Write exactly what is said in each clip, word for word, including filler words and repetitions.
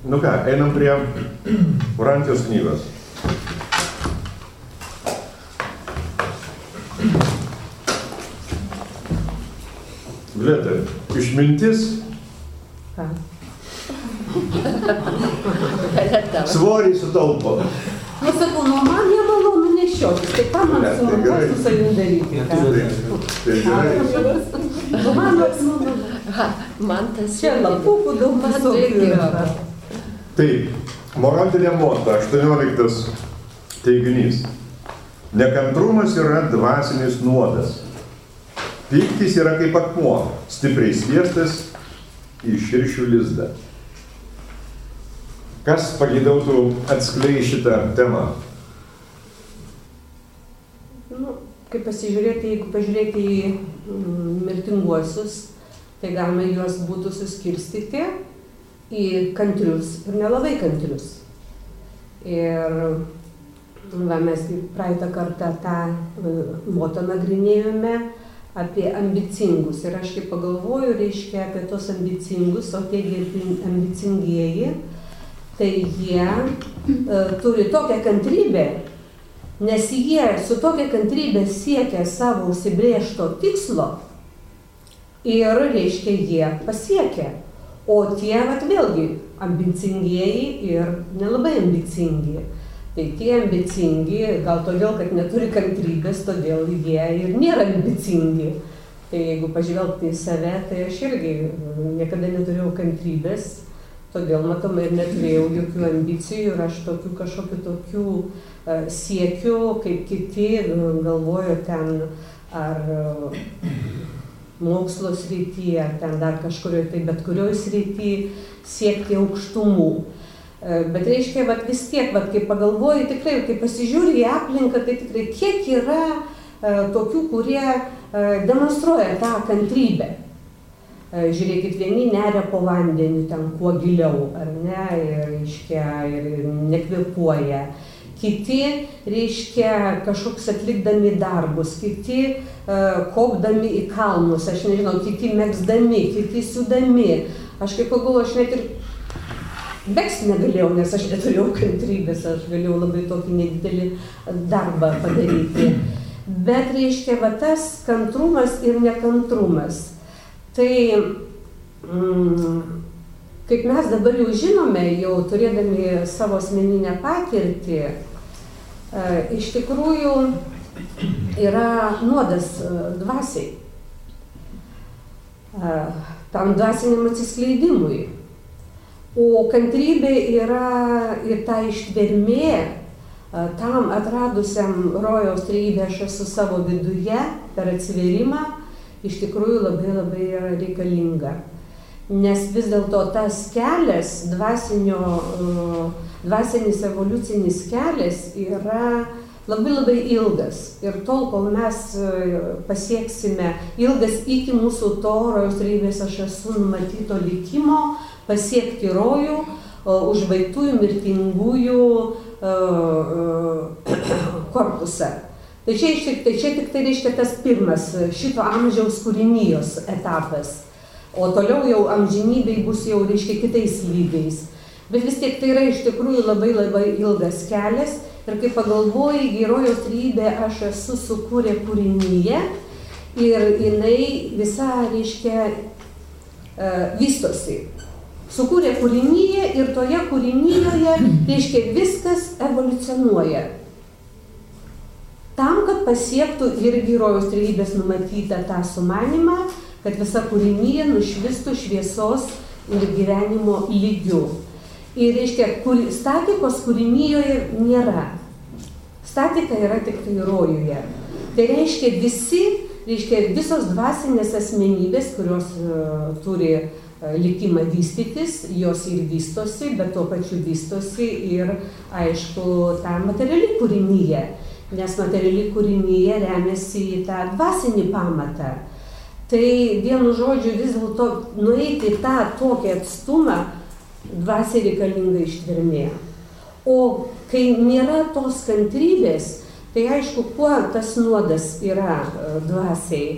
Nu ką, einam prie Urantijos knygos. Glėtai, išmintis. Ką? Svorį sutaupo. Nu, sakau, nu, man nemalonu nešiotis, tai ką man su man su savim daryti? Tai gerai. Nu, man apsimono. Man tas Čia lapukų daug visokių yra. Taip, moralinė monta, aštuonioliktas teiginys. Nekantrumas yra dvasinis nuodas. Pyktis yra kaip akmuo, stipriai sviestas į širšių lizdą. Kas pageidautų atskleisti šitą temą? Nu, kaip pasižiūrėti, jeigu pažiūrėti į mm, mirtinguosius, tai galima juos būtų suskirstyti į kantrius ir nelabai kantrius. Ir va, mes praeitą kartą tą motą nagrinėjome apie ambicingus. Ir aš kaip pagalvoju, reiškia apie tos ambicingus, o tie ambicingieji, tai jie uh, turi tokią kantrybę, nes jie su tokia kantrybė siekia savo užsibrėžto tikslo ir, reiškia, jie pasiekia. O tie, vat, vėlgi, ambicingieji ir nelabai ambicingi. Tai tie ambicingi, gal todėl, kad neturi kantrybės, todėl jie ir nėra ambicingi. Tai jeigu pažvelgti į save, tai aš irgi niekada neturėjau kantrybės, todėl, matomai, ir neturėjau jokių ambicijų ir aš tokių kažkokių tokių uh, siekių, kaip kiti, galvoju ten ar uh, mokslo srity, ar ten dar kažkurioje, tai bet kurioje srity siekti aukštumų. Uh, bet reiškia, vat, vis tiek, vat, kai pagalvoju, tikrai, kai pasižiūri į aplinką, tai tikrai kiek yra uh, tokių, kurie uh, demonstruoja tą kantrybę. Žiūrėkit, vieni neria po vandeniu ten kuo giliau, ar ne, ir, reiškia, ir nekvėpuoja. Kiti, reiškia, kažkoks atlikdami darbus, kiti uh, kopdami į kalnus, aš nežinau, kiti megzdami, kiti siūdami. Aš kaip pagalvoju, aš net ir megzti negalėjau, nes aš neturėjau kantrybės, aš galėjau labai tokį nedidelį darbą padaryti. Bet, reiškia, va tas kantrumas ir nekantrumas. Tai, mm, kaip mes dabar jau žinome, jau turėdami savo asmeninę patirtį, e, iš tikrųjų yra nuodas e, dvasiai, e, tam dvasiniam atsiskleidimui. O kantrybė yra ir ta ištvermė, e, tam atradusiam rojaus trejybę aš esu savo viduje per atsivėrimą, iš tikrųjų labai labai yra reikalinga. Nes vis dėlto tas kelias, dvasinio, dvasinis evoliucinis kelias yra labai labai ilgas. Ir tol, kol mes pasieksime ilgas iki mūsų to rojaus trejybės aš esu numatyto likimo, pasiekti rojų, užbaigtųjų mirtingųjų korpusą. Tai čia, tai čia tik tai reiškia tas pirmas šito amžiaus kūrinijos etapas, o toliau jau amžinybei bus jau, reiškia, kitais lygiais. Bet vis tiek tai yra iš tikrųjų labai labai ilgas kelias ir kai pagalvoji, rojaus trejybė aš esu sukūrė kūrinyje ir jinai visa, reiškia, vystosi. Sukūrė kūrinyje ir toje kūrinyje, reiškia, viskas evoliucionuoja. Tam, kad pasiektų irgi rojaus trejybės numatytą tą sumanimą, kad visa kūrinyje nušvistų šviesos ir gyvenimo lygių. Ir, reiškia, kur, statikos kūrinyje nėra. Statika yra tik tai rojuje. Tai reiškia, visi, reiškia, visos dvasinės asmenybės, kurios uh, turi uh, likimą vystytis, jos ir vystosi, bet tuo pačiu vystosi ir, aišku, tą materialį kūrinyje. Nes materiali kūrinyje remiasi į tą dvasinį pamatą. Tai vienu žodžiu vis dėlto nueiti tą tokį atstumą dvasiai reikalinga ištvermė. O kai nėra tos kantrybės, tai aišku, kuo tas nuodas yra dvasiai.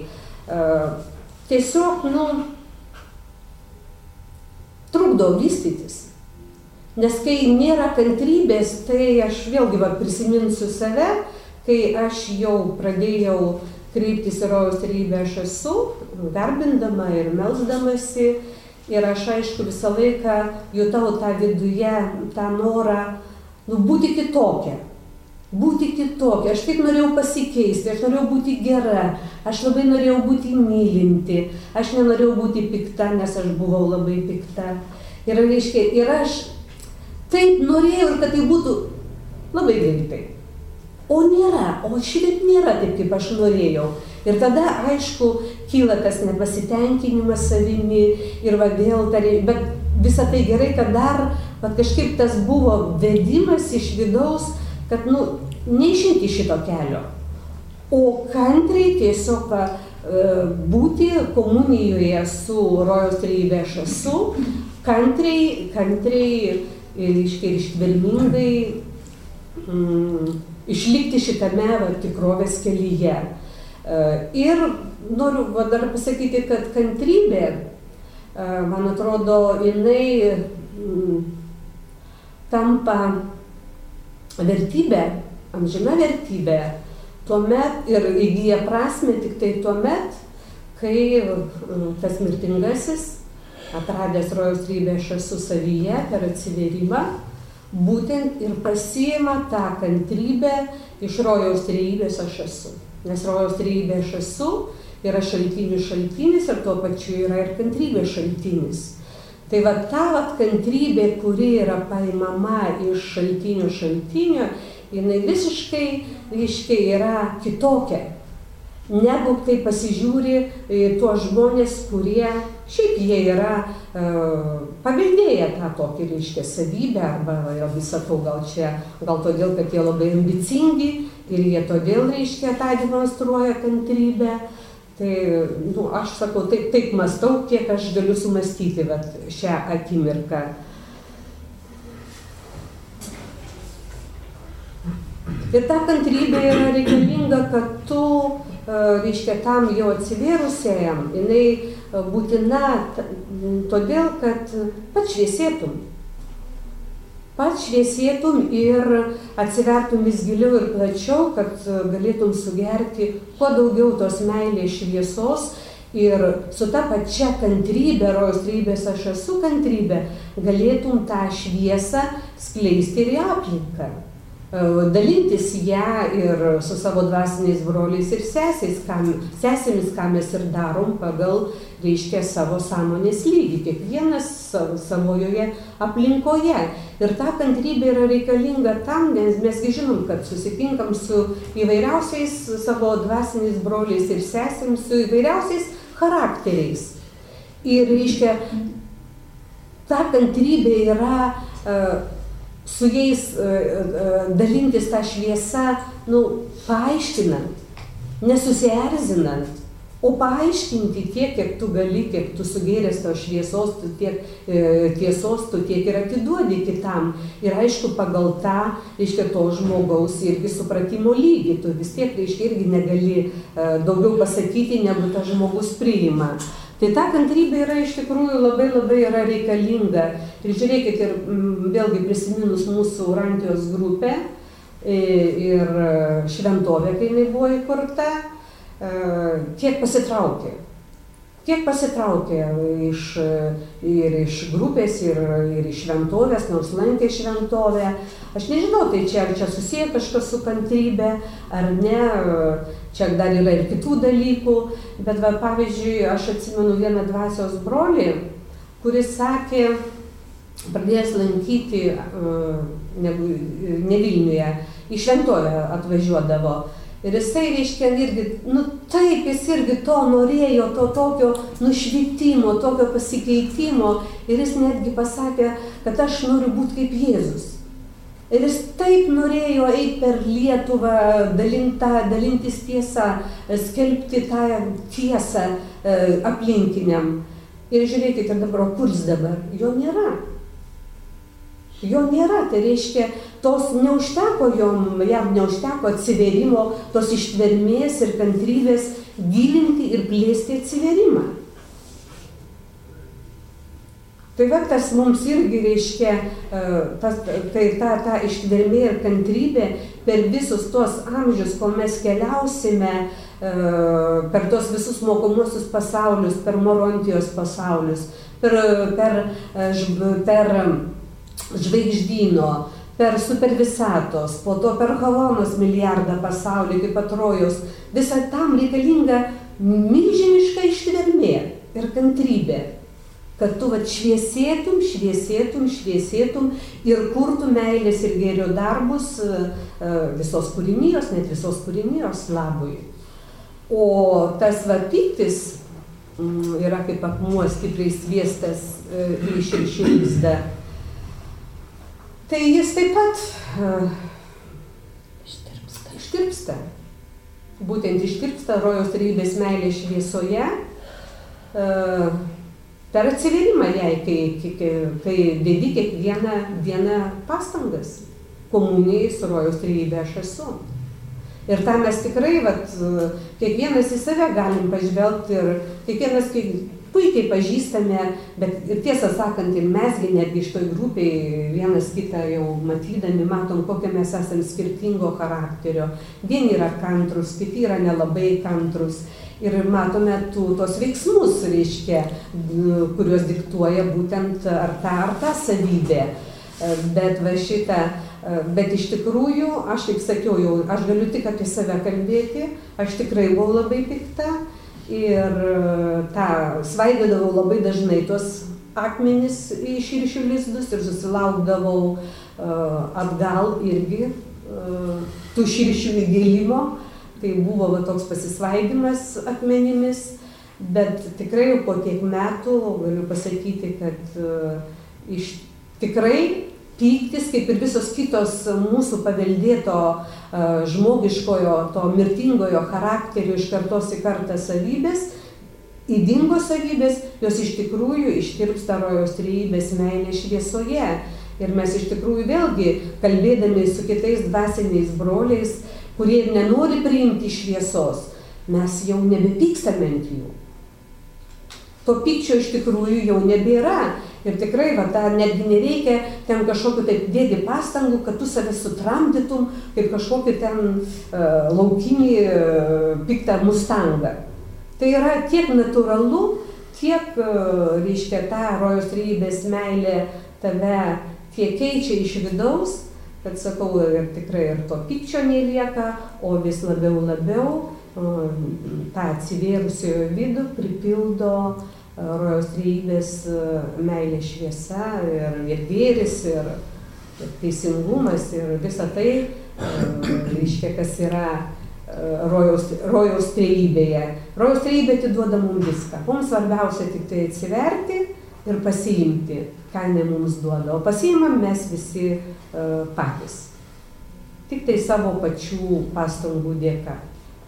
Tiesiog, nu, trukdo vystytis. Nes kai nėra kantrybės, tai aš vėlgi va, prisiminsiu save, kai aš jau pradėjau kreiptis į rojaus trejybę, aš esu, garbindama ir melsdamasi, ir aš aišku visą laiką jutau tą viduje, tą norą, nu, būti kitokia. Būti kitokia. Aš taip norėjau pasikeisti, aš norėjau būti gera, aš labai norėjau būti mylinti, aš nenorėjau būti pikta, nes aš buvau labai pikta. Ir, reiškia, ir aš taip norėjau, ir kad tai būtų labai greitai. O nėra, o šitaip nėra taip, kaip aš norėjau. Ir tada, aišku, kyla tas nepasitenkinimas savimi ir va vėl tarė, bet visą tai gerai, kad dar va, kažkaip tas buvo vedimas iš vidaus, kad, nu, neišimti šito kelio, o kantriai tiesiog va, būti komunijoje su rojaus trejybe aš esu, kantriai, kantriai, iškiai ištvermingai mm, išlikti šitame va, tikrovės kelyje. Ir noriu va, dar pasakyti, kad kantrybė, man atrodo, jinai mm, tampa vertybė, amžina vertybė, tuomet ir įgyja prasmę tik tai tuomet, kai tas mirtingasis, atradęs rojaus trejybę aš esu savyje per atsivėrimą, būtent ir pasiima tą kantrybę iš rojaus trejybės aš esu. Nes rojaus trejybė aš esu yra šaltinių šaltinis ir tuo pačiu yra ir kantrybės šaltinis. Tai va ta va, kantrybė, kuri yra paimama iš šaltinių šaltinio, jinai visiškai, reiškia, yra kitokia, negu tai pasižiūri tuos žmonės, kurie šiaip jie yra uh, paveldėję tą tokį, reiškia, savybę, arba jau visą to gal čia, gal todėl, kad jie labai ambicingi ir jie todėl, reiškia, tą demonstruoja kantrybę. Tai, nu, aš sakau, taip, taip mąstau, kiek aš galiu sumastyti vat, šią akimirką. Ir ta kantrybė yra reikalinga, kad tu, reiškia, tam jau atsivėrusiajam, jinai būtina todėl, kad pats šviesėtum. Pats šviesėtum ir atsivertum vis giliau ir plačiau, kad galėtum sugerti kuo daugiau tos meilės šviesos ir su ta pačia kantrybė, rojaus trejybės aš esu kantrybė, galėtum tą šviesą skleisti ir į aplinką. Dalintis ją ir su savo dvasiniais broliais ir sesės, kam, sesėmis, ką mes ir darom pagal, reiškia, savo sąmonės lygį, kiekvienas savojoje aplinkoje. Ir ta kantrybė yra reikalinga tam, nes mesgi žinom, kad susitinkam su įvairiausiais savo dvasiniais broliais ir sesėmis, su įvairiausiais charakteriais. Ir, reiškia, ta kantrybė yra uh, su jais uh, dalintis tą šviesą, nu, paaiškinant, nesusierzinant, o paaiškinti tiek, kiek tu gali, kiek tu sugėręs tos šviesos, tu tiek e, tiesos, tu tiek ir atiduodi kitam. Ir aišku, pagal tą, reiškia, to žmogaus irgi supratimo lygį, tu vis tiek, reiškia, irgi negali e, daugiau pasakyti, negu tas žmogus priima. Tai ta kantrybė yra iš tikrųjų labai labai yra reikalinga. Ir žiūrėkit, ir m, vėlgi prisiminus mūsų Urantijos grupę e, ir šventovę, kai jinai buvo įkurta, kiek pasitraukė, kiek pasitraukė iš, ir iš grupės, ir, ir iš šventovės, nors lankė šventovę. Aš nežinau, tai čia, ar čia susiję kažkas su kantrybė, ar ne, čia dar yra ir kitų dalykų, bet va, pavyzdžiui, aš atsimenu vieną dvasios brolį, kuris sakė, pradėjęs lankyti ne, ne Vilniuje, į šventovę atvažiuodavo. Ir jisai, reiškia, irgi, nu taip, jis irgi to norėjo, to tokio nušvitimo, tokio pasikeitimo. Ir jis netgi pasakė, kad aš noriu būti kaip Jėzus. Ir jis taip norėjo eiti per Lietuvą, dalinta, dalintis tiesą, skelbti tą tiesą aplinkiniam. Ir žiūrėkite dabar, kur jis dabar? Jo nėra. Jo nėra, tai reiškia, tos neužteko jom, jam neužteko atsivėrimo, tos ištvermės ir kantrybės gilinti ir plėsti atsivėrimą. Tai va, tas mums irgi reiškia, tas, tai ta, ta ištvermė ir kantrybė per visus tuos amžius, kol mes keliausime, per tos visus mokomuosius pasaulius, per Morontijos pasaulius, per, per, per žvaigždyno, per supervisatos, po to per Halonos milijardą pasaulį, kaip atrojus, visą tam reikalinga milžiniška ištvermė ir kantrybė, kad tu vat šviesėtum, šviesėtum, šviesėtum ir kurtum meilės ir gėrio darbus visos kūrinijos, net visos kūrinijos labui. O tas va pyktis yra kaip akmuo stipriai sviestas į širšių lizdą. Tai jis taip pat ištirpsta. ištirpsta. Būtent ištirpsta rojaus trejybės meilės šviesoje, per atsiverimą jai, kai, kai, kai dedi kiekvieną dieną pastangas. Komunijai su rojaus trejybė aš esu. Ir tą mes tikrai, vat, kiekvienas į save galim pažvelgti ir kiekvienas puikiai pažįstame, bet ir tiesą sakant, ir mesgi netgi iš toj grupiai vienas kitą jau matydami, matom, kokie mes esame skirtingo charakterio. Vieni yra kantrus, kiti yra nelabai kantrus. Ir matome tų, tos veiksmus, reiškia, kuriuos diktuoja būtent ar ta, ar ta savybė. Bet va šitą, bet iš tikrųjų, aš taip sakiau jau, aš galiu tik apie save kalbėti, aš tikrai buvau labai pikta ir tą svaidydavau labai dažnai tuos akmenis į širšių lizdus ir susilaukdavau atgal irgi tų širšių įgėlimo. Tai buvo va, toks pasisvaidimas akmenimis, bet tikrai jau po tiek metų galiu pasakyti, kad uh, iš tikrai pyktis, kaip ir visos kitos mūsų paveldėto uh, žmogiškojo, to mirtingojo charakterio iš kartos į kartą savybės, ydingos savybės, jos iš tikrųjų ištirpsta rojaus trejybės meilės šviesoje. Ir mes iš tikrųjų vėlgi, kalbėdami su kitais dvasiniais broliais, kurie nenori priimti šviesos, mes jau nebepykstame ant jų. To pykčio iš tikrųjų jau nebėra. Ir tikrai, va, ta, netgi nereikia ten kažkokiu taip dėti pastangų, kad tu save sutramdytum, kaip kažkokį ten uh, laukinį uh, piktą mustangą. Tai yra tiek natūralu, tiek, uh, reiškia, ta rojaus trejybės meilė tave tiek keičia iš vidaus, kad sakau, ir tikrai ir to pykčio nelieka, o vis labiau labiau uh, tą atsivėrusiojo vidų pripildo rojaus trejybės meilės šviesa ir, ir gėris, ir, ir teisingumas, ir visa tai, reiškia, kas yra rojaus, rojaus trejybėje. Rojaus trejybė atiduoda mums viską. Mums svarbiausia tik tai atsiverti ir pasiimti, ką jinai mums duoda. O pasiimam mes visi uh, patys. Tik tai savo pačių pastangų dėka.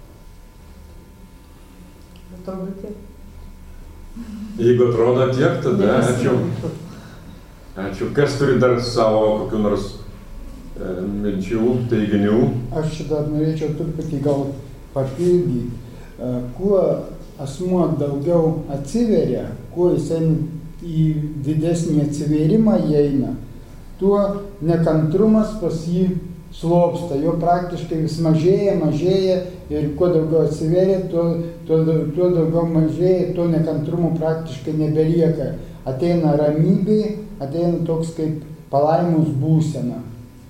Atrodo tiek. Jeigu atrodo tiek, tada ačiū. Ačiū. Kas turi dar savo kokių nors e, minčių, teiginių? Aš dar norėčiau truputį gal papildyti. E, kuo asmuo daugiau atsiveria, kuo jisai į didesnį atsivėrimą įeina, tuo nekantrumas pas jį slopsta, jo praktiškai vis mažėja, mažėja ir kuo daugiau atsiveria, tuo, tuo, tuo daugiau mažėja, tuo nekantrumo praktiškai nebelieka. Ateina ramybė, ateina toks kaip palaimus būsena.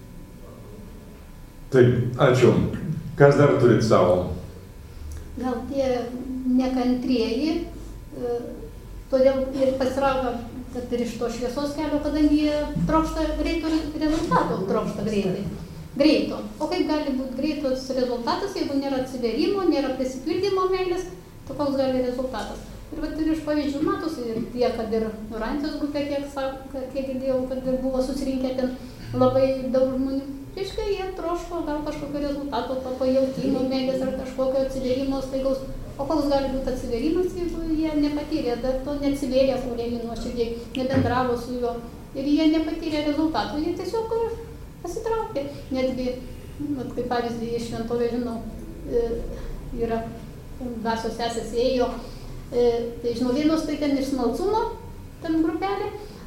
Taip, ačiū. Kas dar turit savo? Gal tie nekantrieji, todėl ir pasitraukia, kad ir iš to šviesos kelio, kadangi jie trokšta greito rezultato, trokšta greitai. Greito. O kaip gali būti greitos rezultatas, jeigu nėra atsiverimo, nėra prisipildymo meilės, tai koks gali rezultatas. Ir vat ir iš pavyzdžių matosi, ir tie, kad ir Urantijos grupė, kiek, kiek girdėjau, kad buvo susirinkę ten labai daug žmonių, reiškia, jie troško gal kažkokio rezultato, to pajautimo meilės ar kažkokio atsiverimo staigaus. O koks gali būti atsiverimas, jeigu jie nepatyrė, dar to neatsivėrė Aurelijui nuoširdžiai, nebendravo su juo ir jie nepatyrė rezultatų, jie tiesiog pasitraukė. Netgi, vat, kaip pavyzdį, iš šventovė žinau, yra dvasios sesės ėjo, tai žinau, vienos tai ten iš smalsumo, ten grupelė,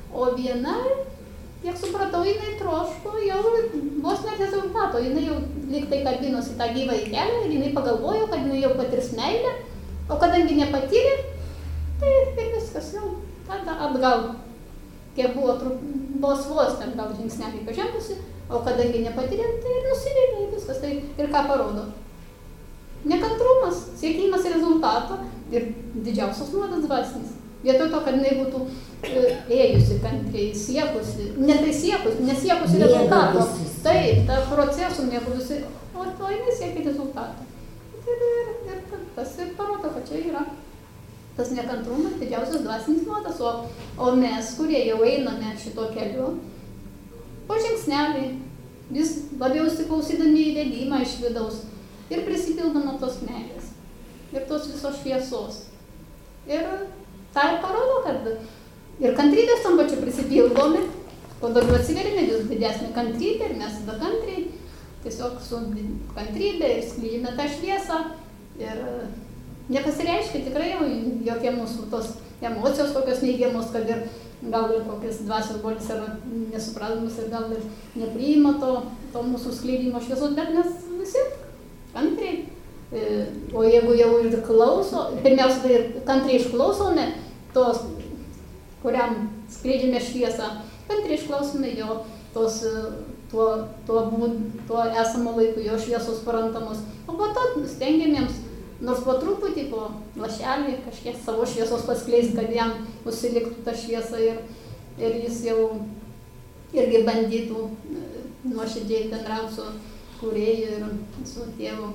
O viena, kiek supratau, jinai troško jau vos net rezultato. Jinai jau lyg tai kabinosi tą gyvą į kelią ir jinai pagalvojo, kad jinai jau patirs meilę. O kadangi nepatyrė, tai ir viskas jau tada atgal. Kiek buvo vos vos ten gal žingsnelį pažengusi, o kadangi nepatyrė, tai ir nusivylė viskas. Tai ir ką parodo? Nekantrumas, siekimas rezultato ir didžiausias nuodas dvasinis. Vietoj to, kad jinai būtų ėjusi kantriai, siekusi, ne tai siekusi, nesiekusi rezultato. Taip, tą procesų mėgusi, o to jinai siekia rezultato. Ir, ir, ir tas ir parodo, kad čia yra tas nekantrumas, didžiausias dvasinis nuodas. O, o mes, kurie jau einame šito keliu, po žingsnelį, vis labiau įsiklausydami į vedimą iš vidaus ir prisipildama tos meilės ir tos visos šviesos. Ir tą ir parodo, kad ir kantrybės tam pačiu prisipildome, kuo daugiau atsiverime, vis didesnė kantrybė ir mes tada kantriai, tiesiog su kantrybė ir skleidžiame tą šviesą ir nepasireiškia tikrai jau jokie mūsų tos emocijos kokios neigiamos, kad ir gal ir kokias dvasios bolis yra nesupratimas ir gal ir nepriima to, to mūsų skleidimo šviesos, bet mes visi kantriai. O jeigu jau ir klauso, pirmiausia, tai ir kantriai išklausome tos, kuriam skleidžiame šviesą, kantriai išklausome jo tos, tuo, tuo, tuo esamo laiku, jo šviesos parantamos. O po to stengiamėms, nors po truputį, po lašelį, kažkiek savo šviesos paskleisti, kad jam užsiliktų ta šviesa ir, ir jis jau irgi bandytų nuoširdžiai bendrauti su kūrėju ir su tėvu.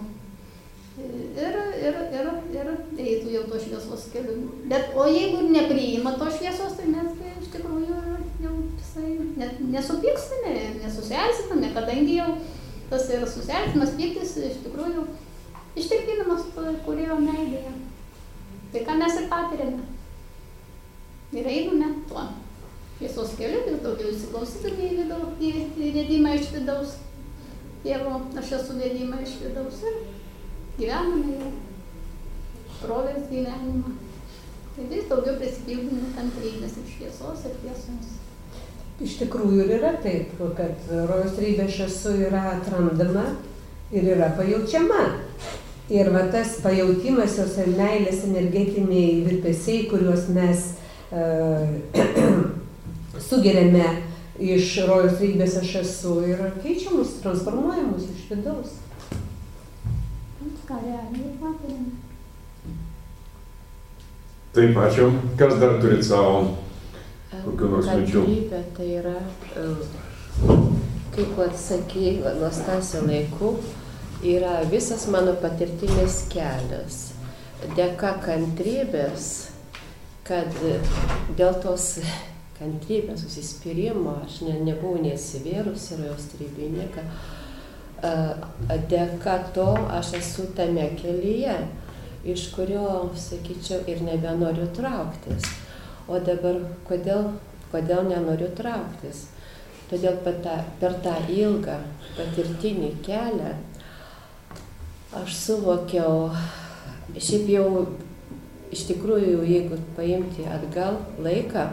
Ir, ir, ir, ir eitų jau to šviesos keliu. Bet, o jeigu nepriima to šviesos, tai mes tai iš tikrųjų jau visai net nesupykstame, nesusielsiname, kadangi jau tas ir susielsimas, pyktis iš tikrųjų ištirpinamas kūrėjo meilėje. Tai ką mes ir patiriame. Ir einame tuo šviesos keliu, vis daugiau įsiklausydami į vidau, į, į vedimą iš vidaus. Tėvo, aš esu vedimą iš vidaus ir gyvename jau provės gyvenimą. Tai vis daugiau prisipildome kantrybės ir šviesos ir tiesos. Iš tikrųjų ir yra taip, kad rojaus trejybė aš esu yra atrandama ir yra pajaučiama. Ir va tas pajautimas, jos meilės energetiniai virpesiai, kuriuos mes uh, sugeriame iš rojaus trejybės aš esu ir keičiamus, transformuojamus iš vidaus. Ką realiai patiriame. Taip, ačiū. Kas dar turit savo kokių nors minčių? Kantrybė tai yra, kaip atsakei, nuo Stasio laikų, yra visas mano patirtinis kelias. Dėka kantrybės, kad dėl tos kantrybės, susispyrimo, aš ne, nebuvau nesivėrus ir jos trybinėka. Dėka to aš esu tame kelyje, iš kurio, sakyčiau, ir nebenoriu trauktis. O dabar, kodėl, kodėl nenoriu trauktis? Todėl per tą, per tą ilgą patirtinį kelią aš suvokiau, šiaip jau iš tikrųjų, jeigu paimti atgal laiką,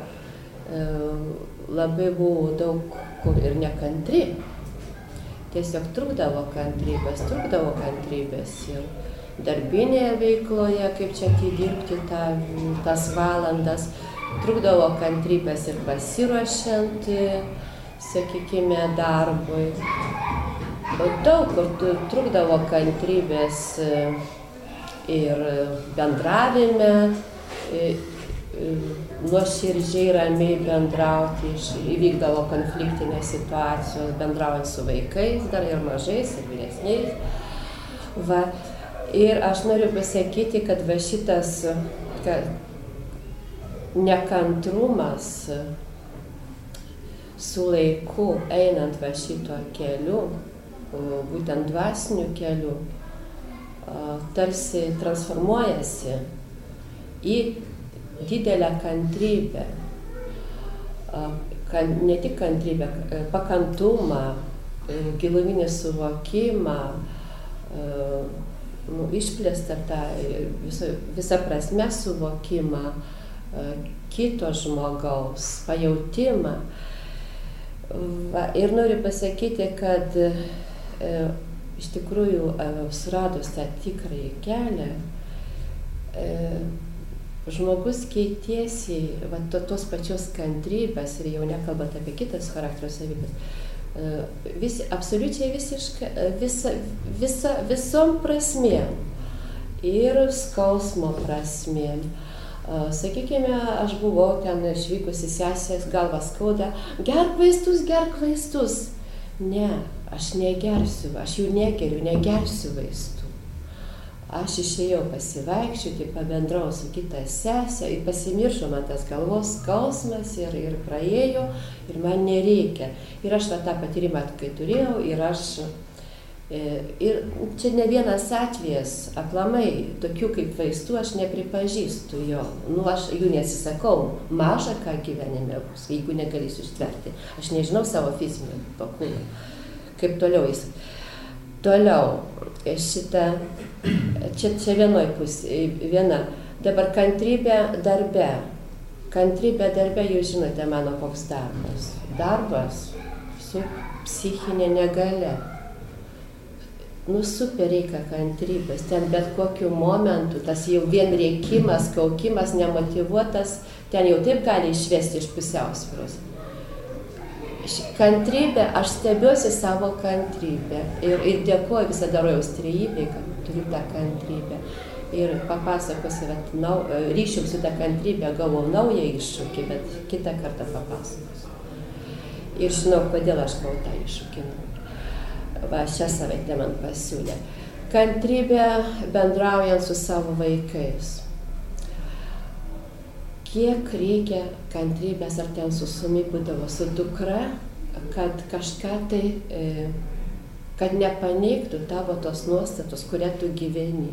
labai buvo daug kur ir nekantri. Tiesiog trukdavo kantrybės, trukdavo kantrybės jau darbinėje veikloje, kaip čia atidirbti tą, tas valandas, trukdavo kantrybės ir pasiruošiant, sakykime, darbui. O daug kur trukdavo kantrybės ir bendravime, nuoširdžiai ramiai bendrauti, įvykdavo konfliktinės situacijos, bendraujant su vaikais, dar ir mažais, ir vyresniais. Va. Ir aš noriu pasakyti, kad va šitas kad nekantrumas su laiku einant va šito keliu, būtent dvasiniu keliu, tarsi transformuojasi į didelę kantrybę, ne tik kantrybę, pakantumą, giluminį suvokimą, nu, išplėstą tą visą, visą prasme suvokimą, kito žmogaus pajautimą. Va, ir noriu pasakyti, kad e, iš tikrųjų suradus tą tikrąjį kelią, e, žmogus keitėsi va, to, tos pačios kantrybės ir jau nekalbant apie kitas charakterio savybės, e, vis, absoliučiai visiška, visa, visa, visom prasmėm ir skausmo prasmėm. Sakykime, aš buvau ten išvykusi sesės, galva skauda, gerk vaistus, gerk vaistus. Ne, aš negersiu, aš jų negeriu, negersiu vaistų. Aš išėjau pasivaikščioti, pabendrau su kita sesė ir pasimiršo man tas galvos skausmas ir, ir praėjo ir man nereikia. Ir aš va, tą patyrimą, kai turėjau, ir aš ir čia ne vienas atvejas, aplamai, tokių kaip vaistų aš nepripažįstu jo. Nu, aš jų nesisakau, maža ką gyvenime bus, jeigu negalėsiu ištverti. Aš nežinau savo fizinio pakūno, kaip toliau jis. Toliau, šitą, čia, čia vienoj pusė, viena, dabar kantrybė darbe. Kantrybė darbe, jūs žinote mano koks darbas. Darbas su psichinė negalia. Nu, super reikia kantrybės, ten bet kokiu momentu, tas jau vien rėkimas, kaukimas, nemotyvuotas, ten jau taip gali išvesti iš pusiausvyros. Kantrybė, aš stebiuosi savo kantrybę ir, ir dėkuoju visada Rojaus trejybei, kad turiu tą kantrybę. Ir papasakosiu, kad nau, ryšium su tą kantrybę gavau naują iššūkį, bet kitą kartą papasakosiu. Ir žinau, kodėl aš gavau tą iššūkį. Va, šią savaitę man pasiūlė. Kantrybė bendraujant su savo vaikais. Kiek reikia kantrybės, ar ten su sūnumi būdavo, su dukra, kad kažką tai, e, kad nepaneigtų tavo tos nuostatos, kurią tu gyveni.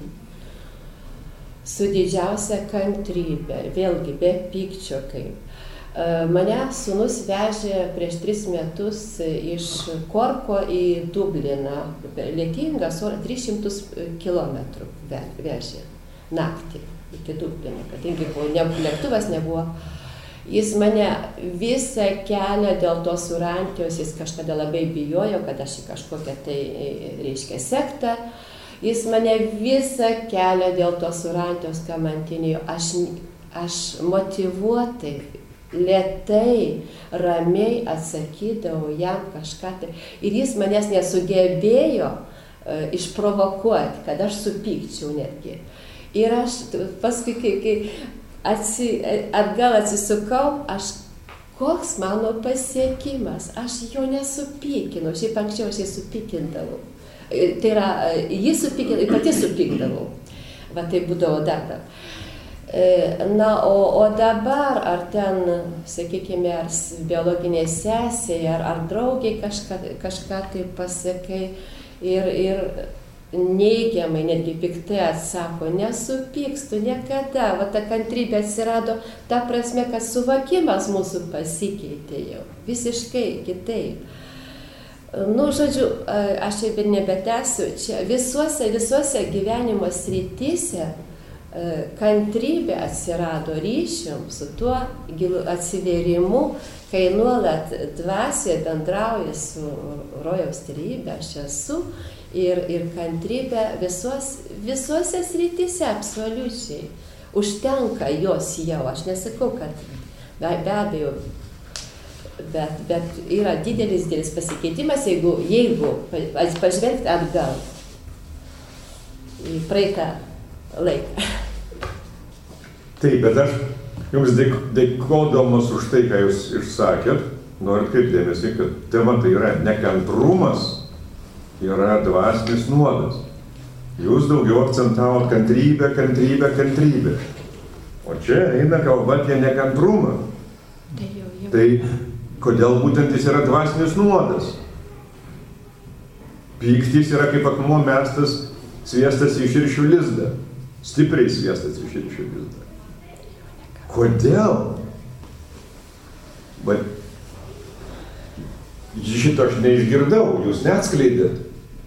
Su didžiausia kantrybė, vėlgi be pykčio kaip. Mane sūnus vežė prieš tris metus iš Korko į Dubliną. Lietingas oras, tris šimtus kilometrų vežė naktį iki Dublino, kadangi ne, lėktuvas nebuvo. Jis mane visą kelią dėl tos urantijos, jis kažkada labai bijojo, kad aš į kažkokią tai, reiškia, sektą. Jis mane visą kelią dėl tos urantijos kamantinėjo. Aš, aš motyvuotai, lėtai, ramiai atsakydavau jam kažką tai. Ir jis manęs nesugebėjo uh, išprovokuoti, kad aš supykčiau netgi. Ir aš paskui, kai, kai atsi, atgal atsisukau, aš, koks mano pasiekimas, aš jo nesupykinau, šiaip anksčiau aš jį supykindavau. Tai yra, jį supykindavau, pati supykdavau. Va tai būdavo dar dar. Na, o, o dabar, ar ten, sakykime, ar biologinė sesė, ar, ar draugiai kažką, kažką tai pasakai ir, ir neigiamai, netgi piktai atsako, nesupykstu niekada, va ta kantrybė atsirado, ta prasme, kad suvokimas mūsų pasikeitė jau, visiškai kitaip. Nu, žodžiu, aš jau nebetęsiu, čia visuose, visuose gyvenimo srityse kantrybė atsirado ryšium su tuo atsivėrimu, kai nuolat dvasioje bendrauja su Rojaus trejybe, aš esu, ir, ir kantrybė visos, visuose srityse absoliučiai. Užtenka jos jau, aš nesakau, kad be, be abejo, bet, bet yra didelis, didelis pasikeitimas, jeigu, jeigu pažvelgti atgal į praeitą laiką. Taip, bet aš jums dėkodamas už tai, ką jūs išsakėt, noriu atkreipdėmėsi, kad tema tai yra nekantrumas, yra dvasinis nuodas. Jūs daugiau akcentavot kantrybę, kantrybę, kantrybę. O čia eina kalba apie nekantrumą. Tai kodėl būtent jis yra dvasinis nuodas? Pyktis yra kaip akmuo mestas, sviestas į širšių lizdą. Stipriai sviestas į širšių lizdą. Kodėl? Bet šito aš neišgirdau, jūs neatskleidėt.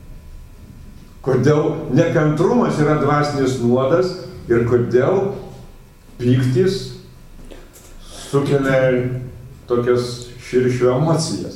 Kodėl nekantrumas yra dvasinis nuodas ir kodėl pyktis sukelia tokias širšių emocijas.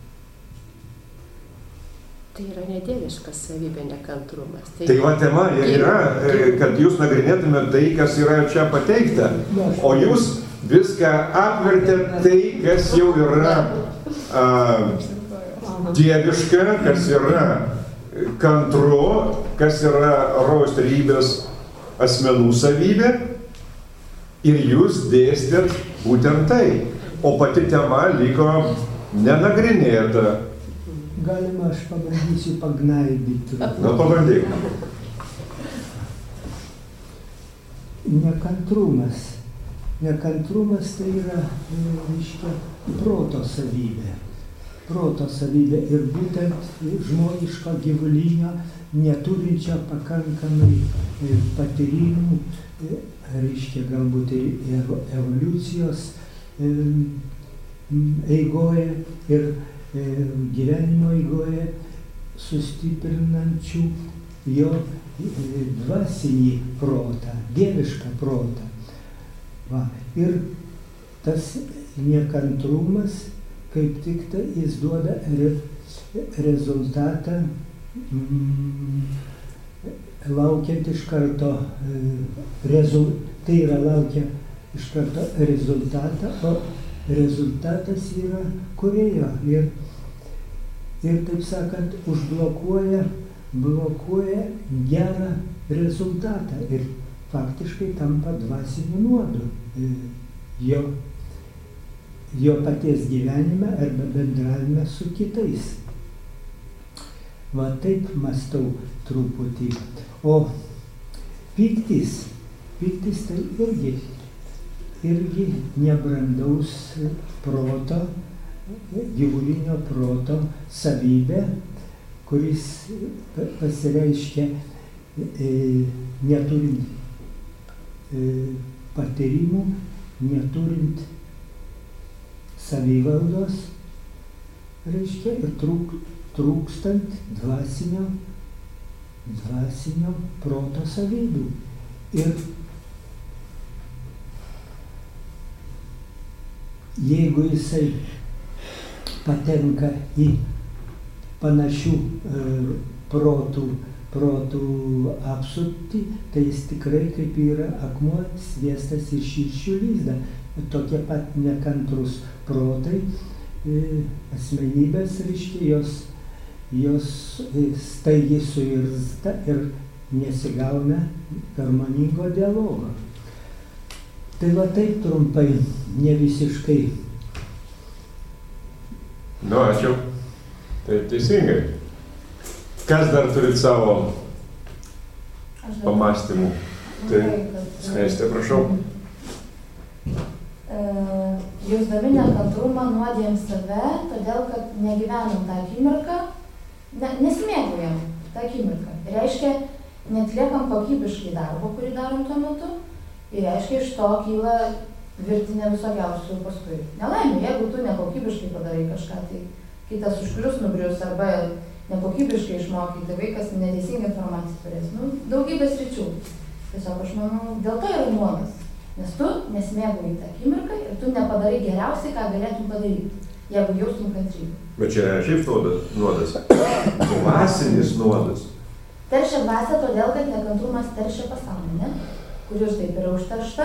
Tai yra nedieviška savybė, nekantrumas. Tai va tema yra, kad jūs nagrinėtumėte tai, kas yra čia pateikta, o jūs viską apvertėte tai, kas jau yra a, dieviška, kas yra kantru, kas yra rojaus trejybės asmenų savybė, ir jūs dėstėt būtent tai, o pati tema liko nenagrinėta. Galima aš pabandysiu pagnaibyti. Na, pabandyk. Nekantrumas. Nekantrumas tai yra, reiškia, proto savybė. Proto savybė ir būtent žmogiško gyvulinio, neturinčio pakankamai patyrimų, reiškia, galbūt ir evoliucijos eigoje ir gyvenimo eigoje sustiprinančių jo dvasinį protą, dievišką protą. Va. Ir tas nekantrumas, kaip tik tai jis duoda re, rezultatą, mm, laukiant iš karto, rezul, tai yra laukia iš karto rezultatą, o rezultatas yra kūrėjo ir, ir, taip sakant, užblokuoja blokuoja gerą rezultatą ir faktiškai tampa dvasiniu nuodu jo, jo paties gyvenime arba bendravime su kitais. Va taip mąstau truputį. O pyktis, pyktis tai irgi irgi nebrandaus proto, gyvulinio proto savybė, kuris pasireiškia e, neturint e, patyrimų, neturint savivaldos, reiškia, ir trūk, trūkstant dvasinio, dvasinio proto savybių. Ir jeigu jisai patenka į panašių e, protų, protų apsuptį, tai jis tikrai kaip yra akmuo sviestas į širšių lizdą. Tokie pat nekantrus protai, e, asmenybės, reiškia, jos, jos staigiai suirzta ir nesigauna harmoningo dialogo. Tai va taip trumpai, ne visiškai. Nu, ačiū. Taip, teisingai. Kas dar turit savo pamąstymų? Tai, Skaistė, prašau. Jausdami nekantrumą nuodėjam save, todėl kad negyvenam tą akimirką, ne, nesimėgaujam tą akimirką. Reiškia, netliekam kokybiškai darbo, kurį darom tuo metu. Ir reiškia, iš to kyla virtinė visokiausių paskui nelaimė. Jeigu tu nekokybiškai padarai kažką, tai kitas užklius nugrius arba nekokybiškai išmokai, tai vaikas neteisingą informaciją turės. Nu, daugybės ryčių. Tiesiog aš manau, dėl to yra nuodas. Nes tu nesimėgauji tą akimirką ir tu nepadarai geriausiai, ką galėtum padaryti, jeigu jaustum kantrybę. Bet čia yra šiaip nuodas. Dvasinis nuodas. Teršia dvasią todėl, kad nekantrumas teršia pasąmonę, kuri ir taip yra užteršta.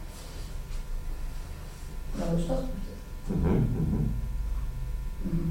Gal iš tos pusės. Mhm, mhm. Mhm.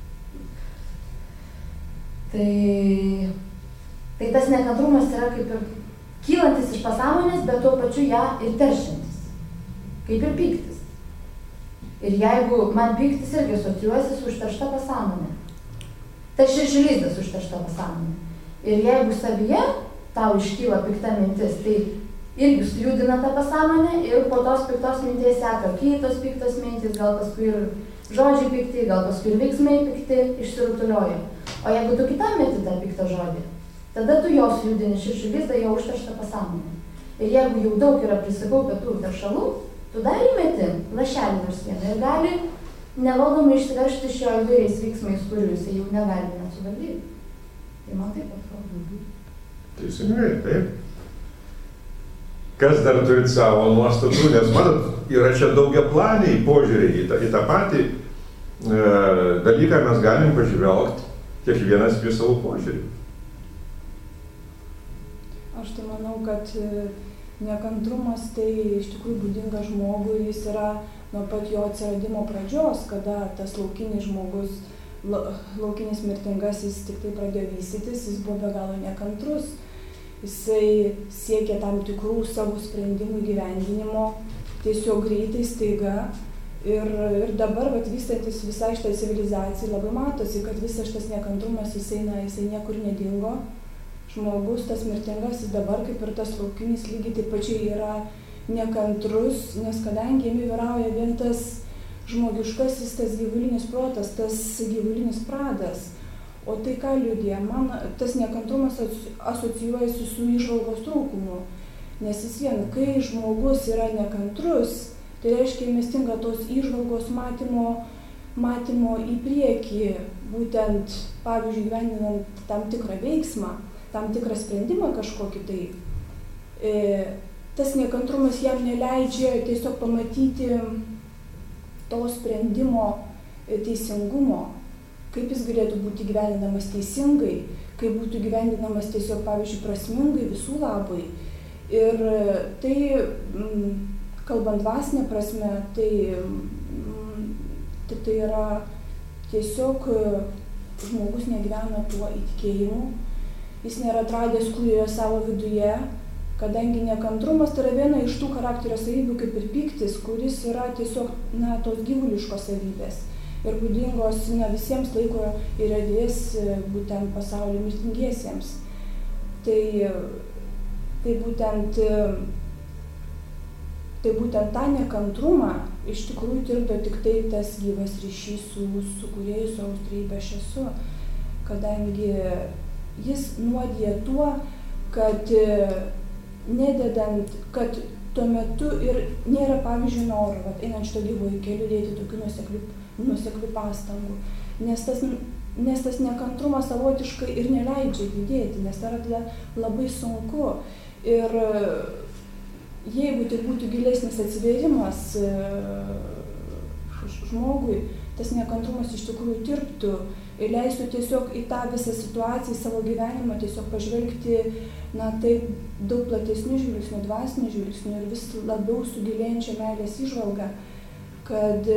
Tai, tai tas nekantrumas yra kaip ir kylantis iš pasąmonės, bet tuo pačiu ją ir teršiantis. Kaip ir pyktis. Ir jeigu man pyktis irgi asocijuojasi su užteršta pasąmonė. Tai širšių lizdas užteršta pasąmonė. Ir jeigu savyje tau iškyla pikta mintis, tai irgi sujudina tą pasąmonę ir po tos piktos minties seka kitos piktos mintys, gal paskui ir žodžiai pikti, gal paskui ir veiksmai pikti išsirutulioja. O jeigu tu kitam meti tą piktą žodį, tada tu jo sujudini širšių lizdą, jo užterštą pasąmonę. Ir jeigu jau daug yra prisikaupę tų teršalų, tu dar įmeti lašelį nors vieną ir gali nevaldomai išsiveržti iš jo įvairiais veiksmais, kurių jisai jau negali net suvaldyti. Tai man taip atrodo. Teisingai, taip. kas dar turit savo nuostatų, nes matot, yra čia daugiaplaniai požiūriai į tą, į tą patį e, dalyką mes galim pažvelgti kiekvienas į savo požiūrį. Aš tai manau, kad nekantrumas tai iš tikrųjų būdinga žmogui, jis yra nuo pat jo atsiradimo pradžios, kada tas laukinis žmogus, laukinis mirtingasis tik tai pradėjo vystytis, jis buvo be galo nekantrus. Jisai siekė tam tikrų savo sprendimų įgyvendinimo tiesiog greitai, staiga. Ir, ir dabar, vat, vystantis visai šitai civilizacijai, labai matosi, kad visas šitas nekantrumas, jisai, na, jisai niekur nedingo. Žmogus, tas mirtingasis dabar, kaip ir tas laukinis, lygiai taip pačiai yra nekantrus, nes kadangi jame vyrauja vien tas žmogiškasis, tas gyvulinis protas, tas gyvulinis pradas. O tai ką liudija? Man tas nekantrumas asocijuojasi su įžvalgos trūkumu. Nes vis vien, kai žmogus yra nekantrus, tai reiškia, jame stinga tos įžvalgos matymo, matymo į priekį, būtent, pavyzdžiui, gyvendinant tam tikrą veiksmą, tam tikrą sprendimą kažkokį tai. E, tas nekantrumas jam neleidžia tiesiog pamatyti to sprendimo teisingumo, kaip jis galėtų būti gyvendinamas teisingai, kaip būtų gyvendinamas tiesiog, pavyzdžiui, prasmingai visų labui. Ir tai, kalbant dvasinę prasme, tai, tai, tai yra tiesiog žmogus negyvena tuo įtikėjimu, jis nėra atradęs, kur yra savo viduje, kadangi nekantrumas tai yra viena iš tų charakterio savybių, kaip ir pyktis, kuris yra tiesiog, na, tos gyvuliškos savybės. Ir būdingos, na, visiems laiko ir erdvės būtent pasaulio mirtingiesiems. Tai, tai, būtent, tai būtent tą nekantrumą iš tikrųjų tirpdo tik tai tas gyvas ryšys su, su kūrėju, su austrybė aš esu, kadangi jis nuodija tuo, kad nededant, kad tuo metu ir nėra, pavyzdžiui, noro, vat, einant šito gyvojo keliu dėti tokių nuoseklių nuoseklių pastangų, nes tas, nes tas nekantrumas savotiškai ir neleidžia judėti, nes tai yra tada labai sunku. Ir jeigu tai būtų gilesnis atsivėrimas žmogui, tas nekantrumas iš tikrųjų tirptų ir leistų tiesiog į tą visą situaciją, į savo gyvenimą tiesiog pažvelgti, na, taip daug platesnių žvilgsnių, dvasinių žvilgsnių ir vis labiau sugilėjančią meilės įžvalgą, kad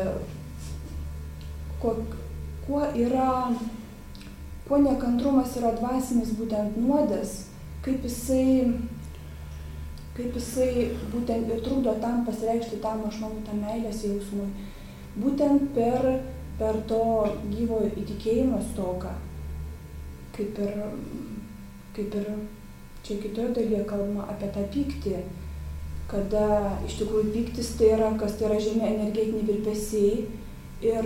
Kuo, kuo, yra, kuo nekantrumas yra dvasinis būtent nuodas, kaip jisai, kaip jisai būtent ir trukdo tam pasireikšti tam, aš manau, tam meilės jausmui. Būtent per, per to gyvo įtikėjimo stoką, kaip ir, kaip ir čia kitoje dalyje kalbama apie tą pyktį, kada iš tikrųjų pyktis tai yra, kas tai yra žemi energetiniai virpesiai. Ir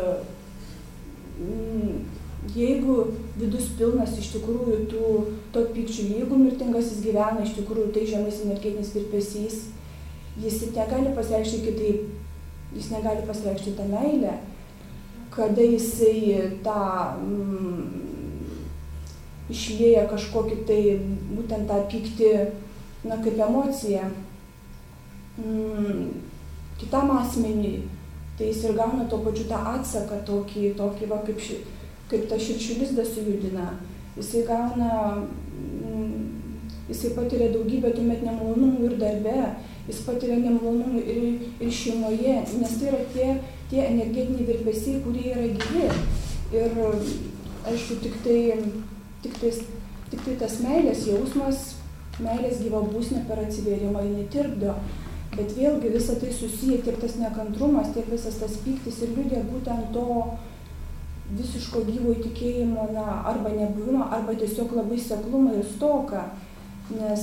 jeigu vidus pilnas iš tikrųjų tų, to pykčių, jeigu mirtingasis gyvena iš tikrųjų tai žemais energetiniais virpesiais, jis negali pasireikšti kitaip, jis negali pasireikšti tą meilę, kada jisai tą mm, išlieja kažkokį tai, būtent tą pyktį, na, kaip emociją mm, kitam asmeniui. Tai jis ir gauna tuo pačiu tą atsaką, tokį, tokį va, kaip, ši, kaip tą širšių lizdą sujudina. Jisai gauna, mm, jisai patiria daugybę tuomet nemalonumų ir darbe, jis patiria nemalonumų ir, ir šeimoje, nes tai yra tie, tie energetiniai virpesiai, kurie yra gyvi. Ir, aišku, tik tai, tik tai, tik tai tas meilės jausmas, meilės gyva būsnė per atsivėrimą jinai tirpdo. Bet vėlgi visą tai susiję tiek tas nekantrumas, tiek visas tas pyktis ir liudija būtent to visiško gyvo įtikėjimo, na, arba nebuvimo, arba tiesiog labai seklumą ir stoką. Nes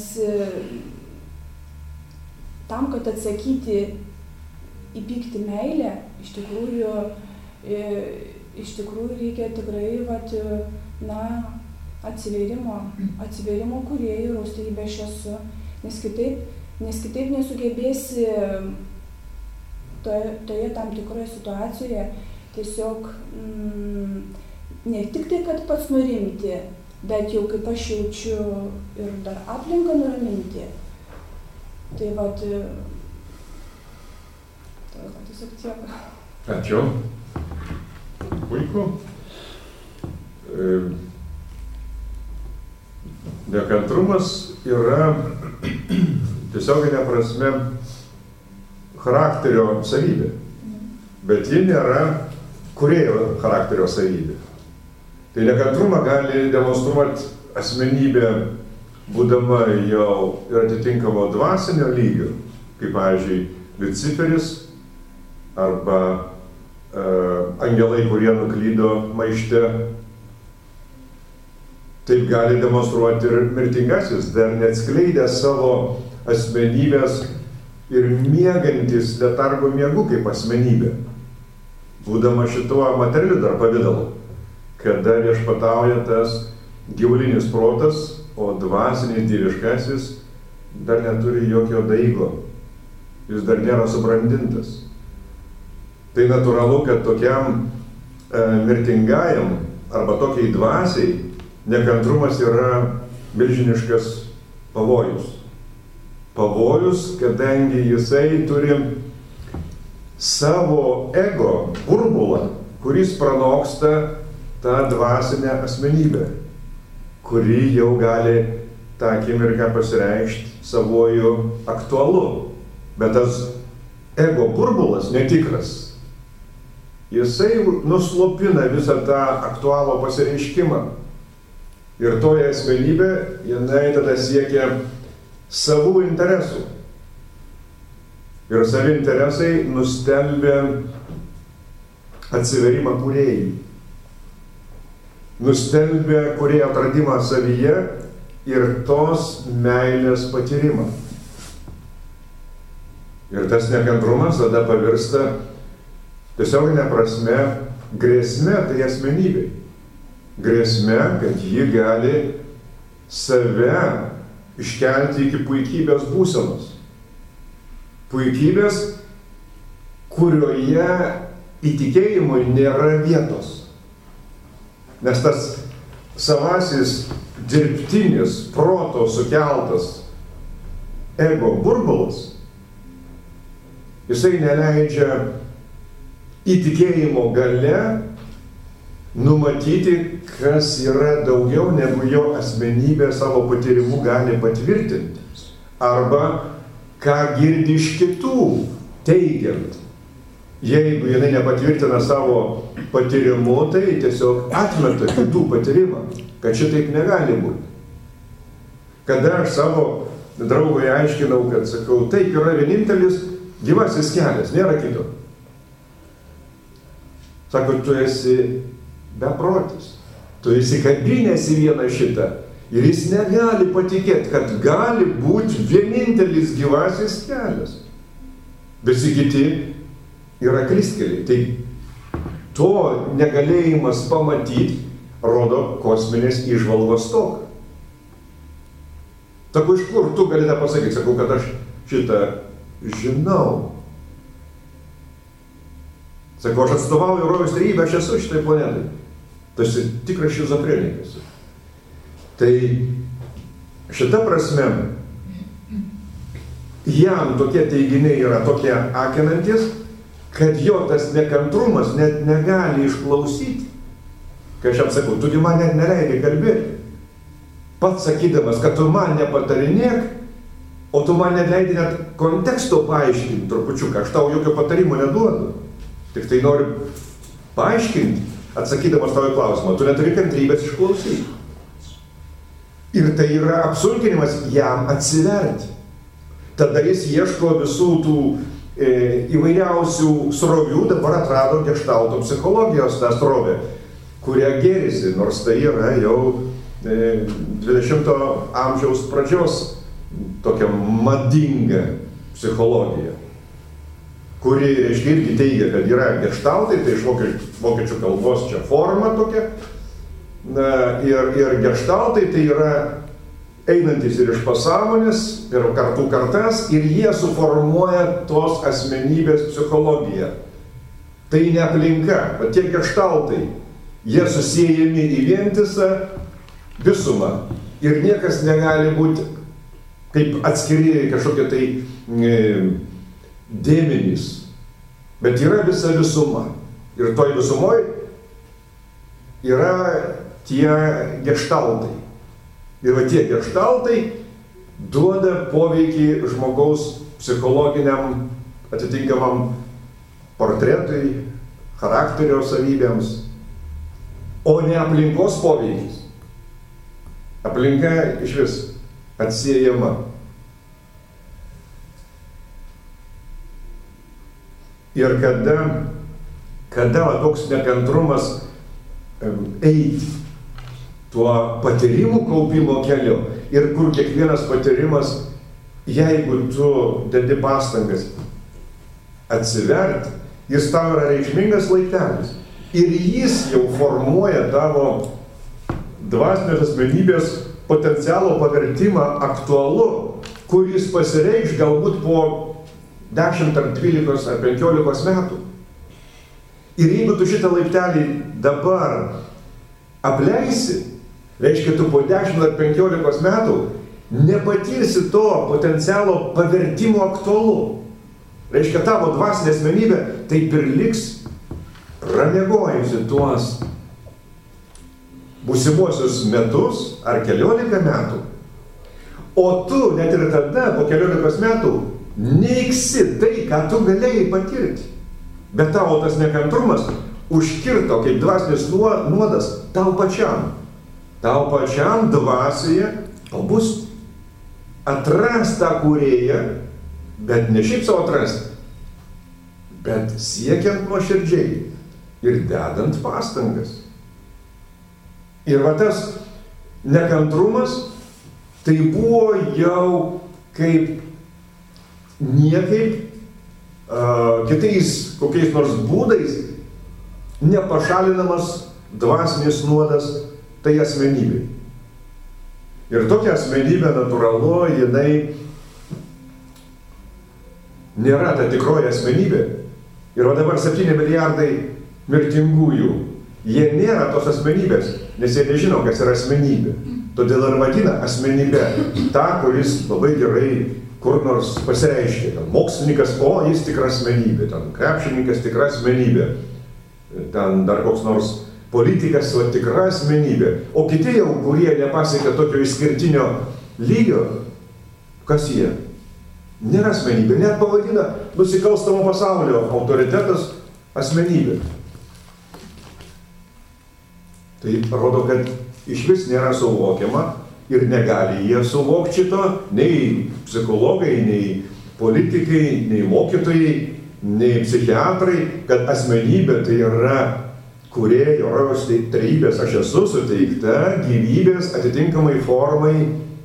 tam, kad atsakyti į pyktį meilę, iš tikrųjų, iš tikrųjų reikia tikrai, vat, na, atsivėrimo, atsivėrimo kūrėjų ir austrybė aš esu, nes kitaip Nes kitaip nesugebėsi toje, toje tam tikroje situacijoje tiesiog mm, ne tik tai, kad pats nurimti, bet jau kaip aš jaučiu ir dar aplinką nuraminti, Tai vat, tai tiesiog tiek. Ačiū. Puiku. Nekantrumas yra tiesioginė prasme charakterio savybė, bet ji nėra kūrėjo charakterio savybė. Tai nekantrumą gali demonstruoti asmenybė, būdama jau ir atitinkamo dvasinio lygio, kaip, pavyzdžiui, Luciferis arba e, angelai, kurie nuklydo maište. Taip gali demonstruoti ir mirtingasis, dar neatskleidęs savo asmenybės ir miegantis letargo miegu kaip asmenybė, būdama šituo materialiu dar pavidalu, kada viešpatauja tas gyvulinis protas, o dvasinis dieviškasis dar neturi jokio daigo, jis dar nėra subrandintas. Tai natūralu, kad tokiam e, mirtingajam arba tokiai dvasiai nekantrumas yra milžiniškas pavojus. Pavojus, kadangi jisai turi savo ego burbulą, kuris pranoksta tą dvasinę asmenybę, kuri jau gali tą akimirką pasireikšti savoju aktualu. Bet tas ego burbulas netikras. Jisai nuslopina visą tą aktualų pasireiškimą. Ir toje asmenybė, jinai tada siekia savų interesų. Ir savi interesai nustelbia atsiverimą kūrėjui. Nustelbia kūrėjo atradimą savyje ir tos meilės patyrimą. Ir tas nekantrumas tada pavirsta tiesioginė prasme grėsme tai asmenybei. Grėsme, kad ji gali save iškelti iki puikybės būsenos. Puikybės, kurioje įtikėjimui nėra vietos. Nes tas savasis dirbtinis proto sukeltas ego burbulas, jisai neleidžia įtikėjimo gale numatyti, kas yra daugiau negu jo asmenybė savo patyrimu gali patvirtinti. Arba ką girdi iš kitų teigiant. Jeigu jinai nepatvirtina savo patyrimu, tai tiesiog atmeta kitų patyrimą, kad šitaip negali būti. Kada aš savo draugui aiškinau, kad sakau, taip yra vienintelis gyvasis kelias, nėra kito. Sako, tu esi beprotis, tu esi kabinęs į vieną šitą ir jis negali patikėti, kad gali būti vienintelis gyvasis kelias. Visi kiti yra kristkeliai. Tai to negalėjimas pamatyti rodo kosminės įžvalgos stoką. Sakau, iš kur tu gali tą pasakyti? Sakau, kad aš šitą žinau. Sakau, aš atstovauju rojus trejybę, aš esu šitai planetai. Tu esi tikras šizofrenikas. Tai šita prasme jam tokie teiginiai yra tokie akinantis, kad jo tas nekantrumas net negali išklausyti. Kai aš jam sakau, tugi man net neleidai kalbėti. Pats sakydamas, kad tu man nepatarinėk, o tu man net leidai net konteksto paaiškinti trupučiuką, aš tau jokio patarimo neduodu. Tik tai noriu paaiškinti, atsakydamas tavo klausimą, tu neturi kantrybės išklausyti. Ir tai yra apsunkinimas jam atsiverti. Tada jis ieško visų tų e, įvairiausių srovių, dabar atrado geštalto psichologijos tą srovę, kurią gėrisi, nors tai yra jau e, dvidešimto amžiaus pradžios tokia madinga psichologija, kuri, reiškia, irgi teigia, kad yra geštaltai, tai iš vokiečių, vokiečių kalbos čia forma tokia, na, ir, ir geštaltai tai yra einantis ir iš pasąmonės, ir kartų kartas, ir jie suformuoja tos asmenybės psichologiją. Tai ne aplinka, bet tie geštaltai, jie susiejami į vientisą visumą. Ir niekas negali būti kaip atskiri kažkokie tai e, dėmenys, bet yra visa visuma. Ir toj visumoj yra tie geštaltai. Ir va tie geštaltai duoda poveikį žmogaus psichologiniam atitinkamam portretui, charakterio savybėms, o ne aplinkos poveikis. Aplinka iš vis atsiejama. Ir kada, kada va, toks nekantrumas eiti tuo patyrimų kaupimo keliu ir kur kiekvienas patyrimas, jeigu tu dedi pastangas atsiverti, jis tau yra reikšmingas laiptelis. Ir jis jau formuoja tavo dvasinės asmenybės potencialo pavertimą aktualu, kuris pasireikš galbūt po dešimt ar dvylikos ar penkiolikos metų. Ir jeigu tu šitą laiptelį dabar apleisi, reiškia, tu po dešimt ar penkiolikos metų nepatirsi to potencialo pavertimo aktualu. Reiškia, tavo dvasinė asmenybė taip ir liks ramiegojusi tuos būsimuosius metus ar keliolika metų. O tu net ir tada, po keliolikos metų, neiksi tai, ką tu galėjai patirti. Bet tavo tas nekantrumas užkirto kaip dvasinis nuodas tau pačiam. Tau pačiam dvasioje pabus atrast tą kūrėją, bet ne šiaip savo atrasti, bet siekiant nuoširdžiai ir dedant pastangas. Ir va tas nekantrumas, tai buvo jau kaip niekaip uh, kitais kokiais nors būdais nepašalinamas dvasinis nuodas tai asmenybė. Ir tokia asmenybė natūralu, jinai nėra ta tikroji asmenybė. Ir o dabar septyni milijardai mirtingųjų, jie nėra tos asmenybės, nes jie nežino, kas yra asmenybė. Todėl ir vadina asmenybę tą, kuris labai gerai kur nors pasireiškia. Ten mokslininkas, o jis tikra asmenybė, ten krepšininkas tikra asmenybė, ten dar koks nors politikas, o tikra asmenybė. O kiti jau, kurie nepasiekia tokio išskirtinio lygio, kas jie? Nėra asmenybė, net pavadina nusikalstamo pasaulio autoritetas asmenybė. Tai rodo, kad iš vis nėra suvokiama ir negali jie suvokti šito, nei psichologai, nei politikai, nei mokytojai, nei psichiatrai, kad asmenybė tai yra kūrėjo rojaus trejybės, aš esu suteikta gyvybės atitinkamai formai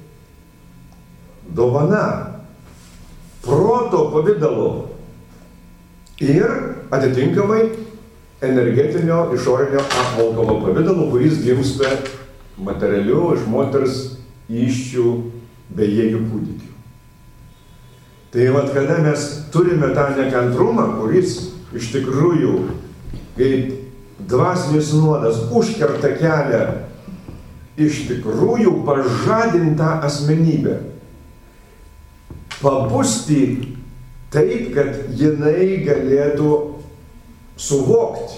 dovana, proto pavidalo ir atitinkamai energetinio išorinio apvalkalo pavidalo, kuris gimsta materialiu iš moters įsčių bejėgių kūdikių. Tai vat, kada mes turime tą nekantrumą, kuris iš tikrųjų kaip dvasinis nuodas užkerta kelią iš tikrųjų pažadintą asmenybę, pabusti taip, kad jinai galėtų suvokti.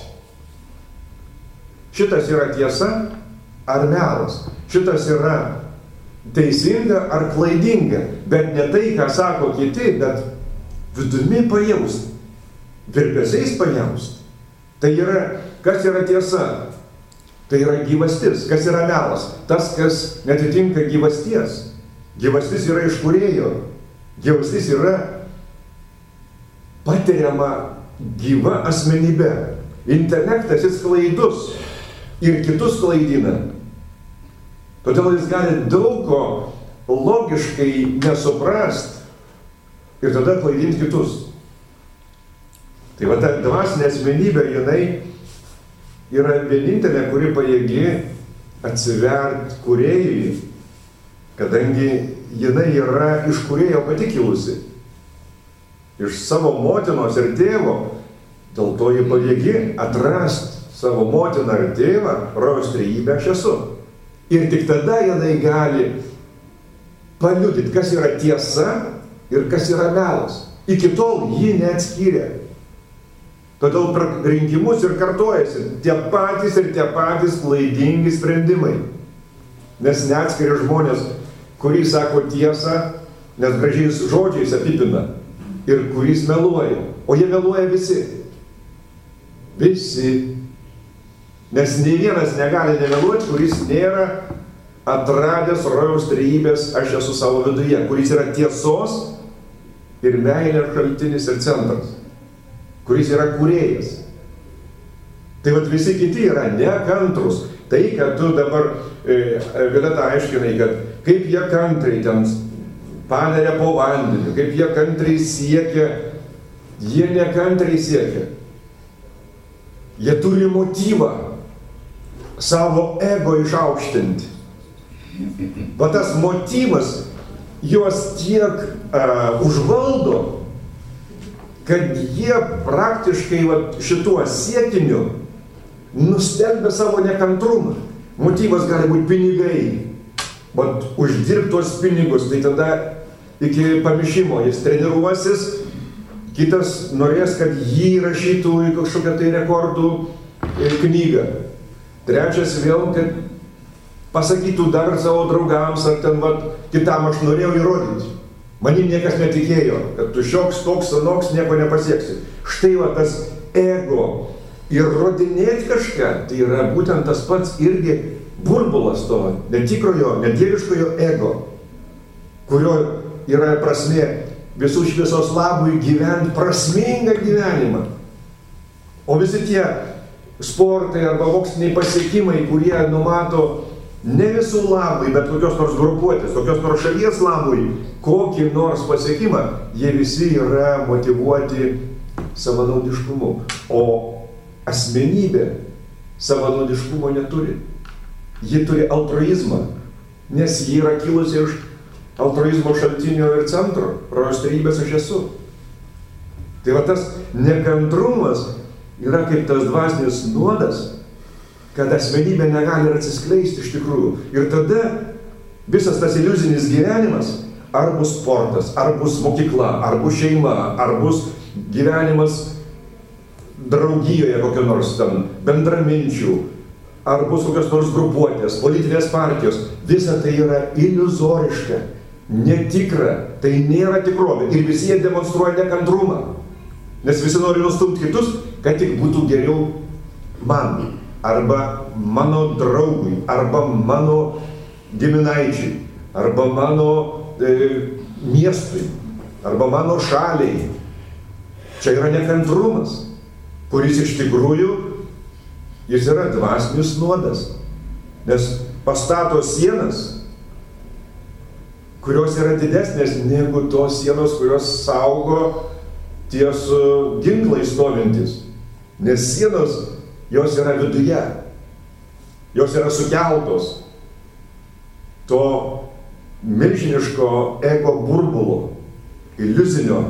Šitas yra tiesa ar melas, šitas yra teisinga ar klaidinga, bet ne tai, ką sako kiti, bet vidumi pajausti, virpesiais pajausti. Tai yra, kas yra tiesa? Tai yra gyvastis. Kas yra melas? Tas, kas netitinka gyvasties. Gyvastis yra iš kūrėjo. Gyvastis yra patiriama gyva asmenybė. Intelektas jis klaidus ir kitus klaidina. Todėl jis gali daug ko logiškai nesuprast ir tada klaidinti kitus. Tai va ta dvasinė asmenybė, jinai yra vienintelė, kuri pajėgi atsivert kūrėjui, kadangi jinai yra iš kūrėjo pati kilusi. Iš savo motinos ir tėvo, dėl to ji pajėgi atrast savo motiną ir tėvą, rojaus trejybę aš esu. Ir tik tada jinai gali paliudyti, kas yra tiesa ir kas yra melas. Iki tol jį neatskyrė. Todėl per rinkimus ir kartojasi tie patys ir tie patys klaidingi sprendimai. Nes neatskiria žmonės, kurį sako tiesą, nes gražiais žodžiais apipina, ir kuris meluoja. O jie meluoja visi. Visi. Nes nei vienas negali nemeluoti, kuris nėra atradęs rojaus trejybės aš esu savo viduje, kuris yra tiesos ir meilės šaltinis ir centras, kuris yra kūrėjas. Tai vat visi kiti yra nekantrus. Tai, kad tu dabar e, Violeta aiškinai, kad kaip jie kantriai ten paneria po vandeniu, kaip jie kantriai siekia, jie nekantriai siekia. Jie turi motyvą savo ego išaukštinti. Va tas motyvas juos tiek uh, užvaldo, kad jie praktiškai va, šituo siekiniu nustelbia savo nekantrumą. Motyvas gali būti pinigai. Vat uždirbtos pinigus, tai tada iki pamišimo jis treniruosis, kitas norės, kad jį rašytų į kažkokią tai rekordų knygą. Trečias vėl, kad pasakytų dar savo draugams, ar ten vat, kitam aš norėjau įrodyti. Manim niekas netikėjo, kad tu šioks, toks, anoks, nieko nepasieksi. Štai va tas ego. Įrodinėti kažką, tai yra būtent tas pats irgi burbulas to netikrojo, nedieviškojo ego, kurio yra prasmė visų šviesos labui gyventi prasmingą gyvenimą. O visi tie sportai arba moksliniai pasiekimai, kurie numato ne visų labui, bet kokios nors grupuotės, kokios nors šalies labui, kokį nors pasiekimą, jie visi yra motyvuoti savanaudiškumu. O asmenybė savanaudiškumo neturi. Ji turi altruizmą, nes ji yra kilusi iš altruizmo šaltinio ir centro. Rojaus trejybės aš esu. Tai va tas nekantrumas yra kaip tas dvasinis nuodas, kad asmenybė negali ir atsiskleisti iš tikrųjų. Ir tada visas tas iliuzinis gyvenimas, ar bus sportas, ar bus mokykla, ar bus šeima, ar bus gyvenimas draugijoje kokio nors ten bendraminčių, ar bus kokios nors grupuotės, politinės partijos, visa tai yra iliuzoriška, netikra, tai nėra tikrovė. Ir visi jie demonstruoja nekantrumą, nes visi nori nustumti kitus, kad tik būtų geriau man, arba mano draugui, arba mano giminaičiai, arba mano e, miestui, arba mano šaliai. Čia yra nekantrumas, kuris iš tikrųjų jis yra dvasinis nuodas, nes pastato sienas, kurios yra didesnės negu tos sienos, kurios saugo ties ginklai stovintis. Nes sienos, jos yra viduje, jos yra sukeltos to milžiniško ego burbulo, iliuzinio.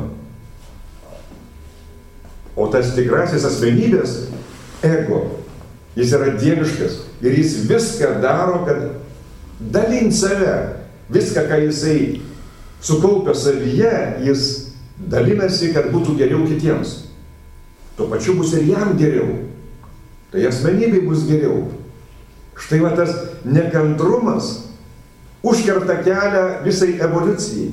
O tas tikrasis asmenybės ego, jis yra dieviškas ir jis viską daro, kad dalint save, viską, ką jisai sukaupia savyje, jis dalinasi, kad būtų geriau kitiems. Tuo pačiu bus ir jam geriau. Tai asmenybei bus geriau. Štai va tas nekantrumas užkerta kelią visai evoliucijai.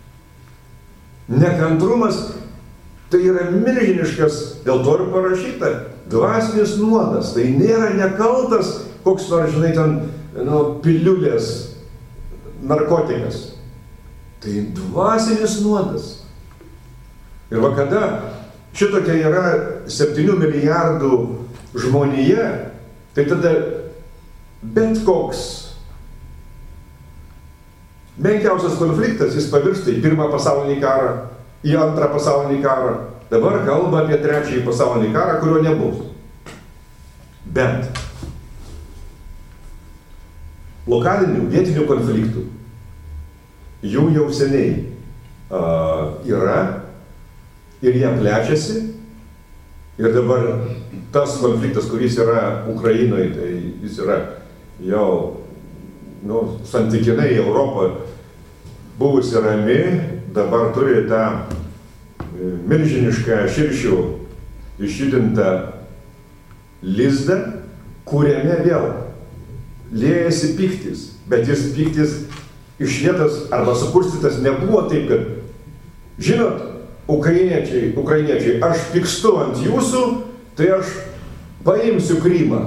Nekantrumas tai yra milžiniškas, dėl to ir parašyta, dvasinis nuodas. Tai nėra nekaltas koks nors, žinai, ten, nu, piliulės, narkotikas. Tai dvasinis nuodas. Ir va kada šitokia yra septynių milijardų žmonija, tai tada bet koks menkiausias konfliktas, jis pavirsta į pirmą pasaulinį karą, į antrą pasaulinį karą. Dabar kalba apie trečiąjį pasaulinį karą, kurio nebus. Bet lokalinių, vietinių konfliktų jų jau seniai uh, yra ir jie plečiasi. Ir dabar tas konfliktas, kuris yra Ukrainoje, tai jis yra jau, nu, santykinai Europoje buvusi rami, dabar turi tą milžinišką širšių išjudintą lizdą, kuriame vėl liejasi pyktis, bet jis pyktis išlietas arba sukurstytas nebuvo taip, kad, žinot, ukrainiečiai, ukrainiečiai, aš pykstu ant jūsų, tai aš paimsiu Krymą.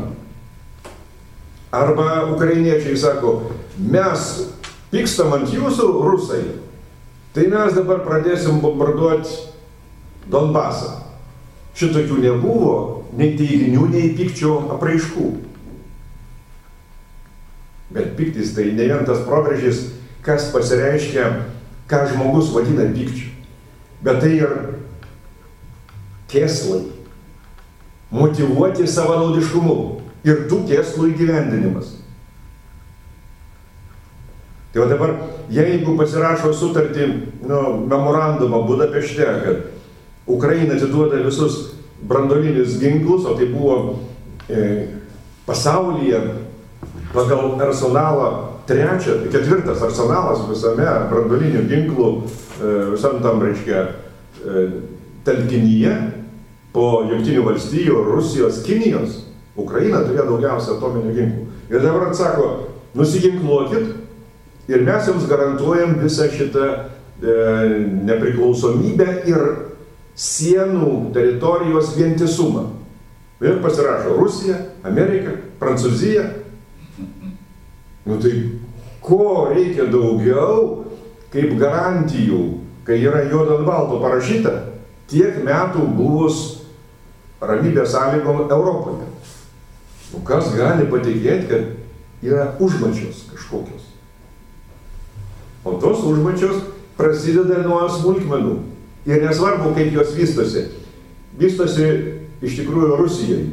Arba ukrainiečiai sako, mes pykstam ant jūsų, rusai, tai mes dabar pradėsim bombarduoti Donbasą. Šitokių nebuvo, nei teiginių, nei pykčio apraiškų. Bet pyktis tai ne vien tas proveržis, kas pasireiškia, ką žmogus vadina pykčiu. Bet tai ir kėslai, motyvuoti savanaudiškumu ir tų kėslų įgyvendinimas. Tai va dabar, jeigu pasirašo sutartį, nu, memorandumą Budapešte, kad Ukraina atiduoda visus branduolinius ginklus, o tai buvo e, pasaulyje pagal arsenalą trečia, ketvirtas arsenalas visame branduolinių ginklų e, visam tam, reiškia, e, telkinyje po Jungtinių valstijų, Rusijos, Kinijos, Ukraina turėjo daugiausia atominių ginklų. Ir dabar atsako, nusiginkluokit ir mes jums garantuojam visą šitą e, nepriklausomybę ir sienų teritorijos vientisumą. Ir pasirašo Rusija, Amerika, Prancūzija. Nu tai ko reikia daugiau, kaip garantijų, kai yra juodo ant balto parašyta, tiek metų buvus ramybės sąlygom Europoje. Nu kas gali patikėti, kad yra užmačios kažkokios. O tos užmačios prasideda nuo smulkmenų. Ir nesvarbu, kaip jos vystosi. Vystosi iš tikrųjų Rusijai.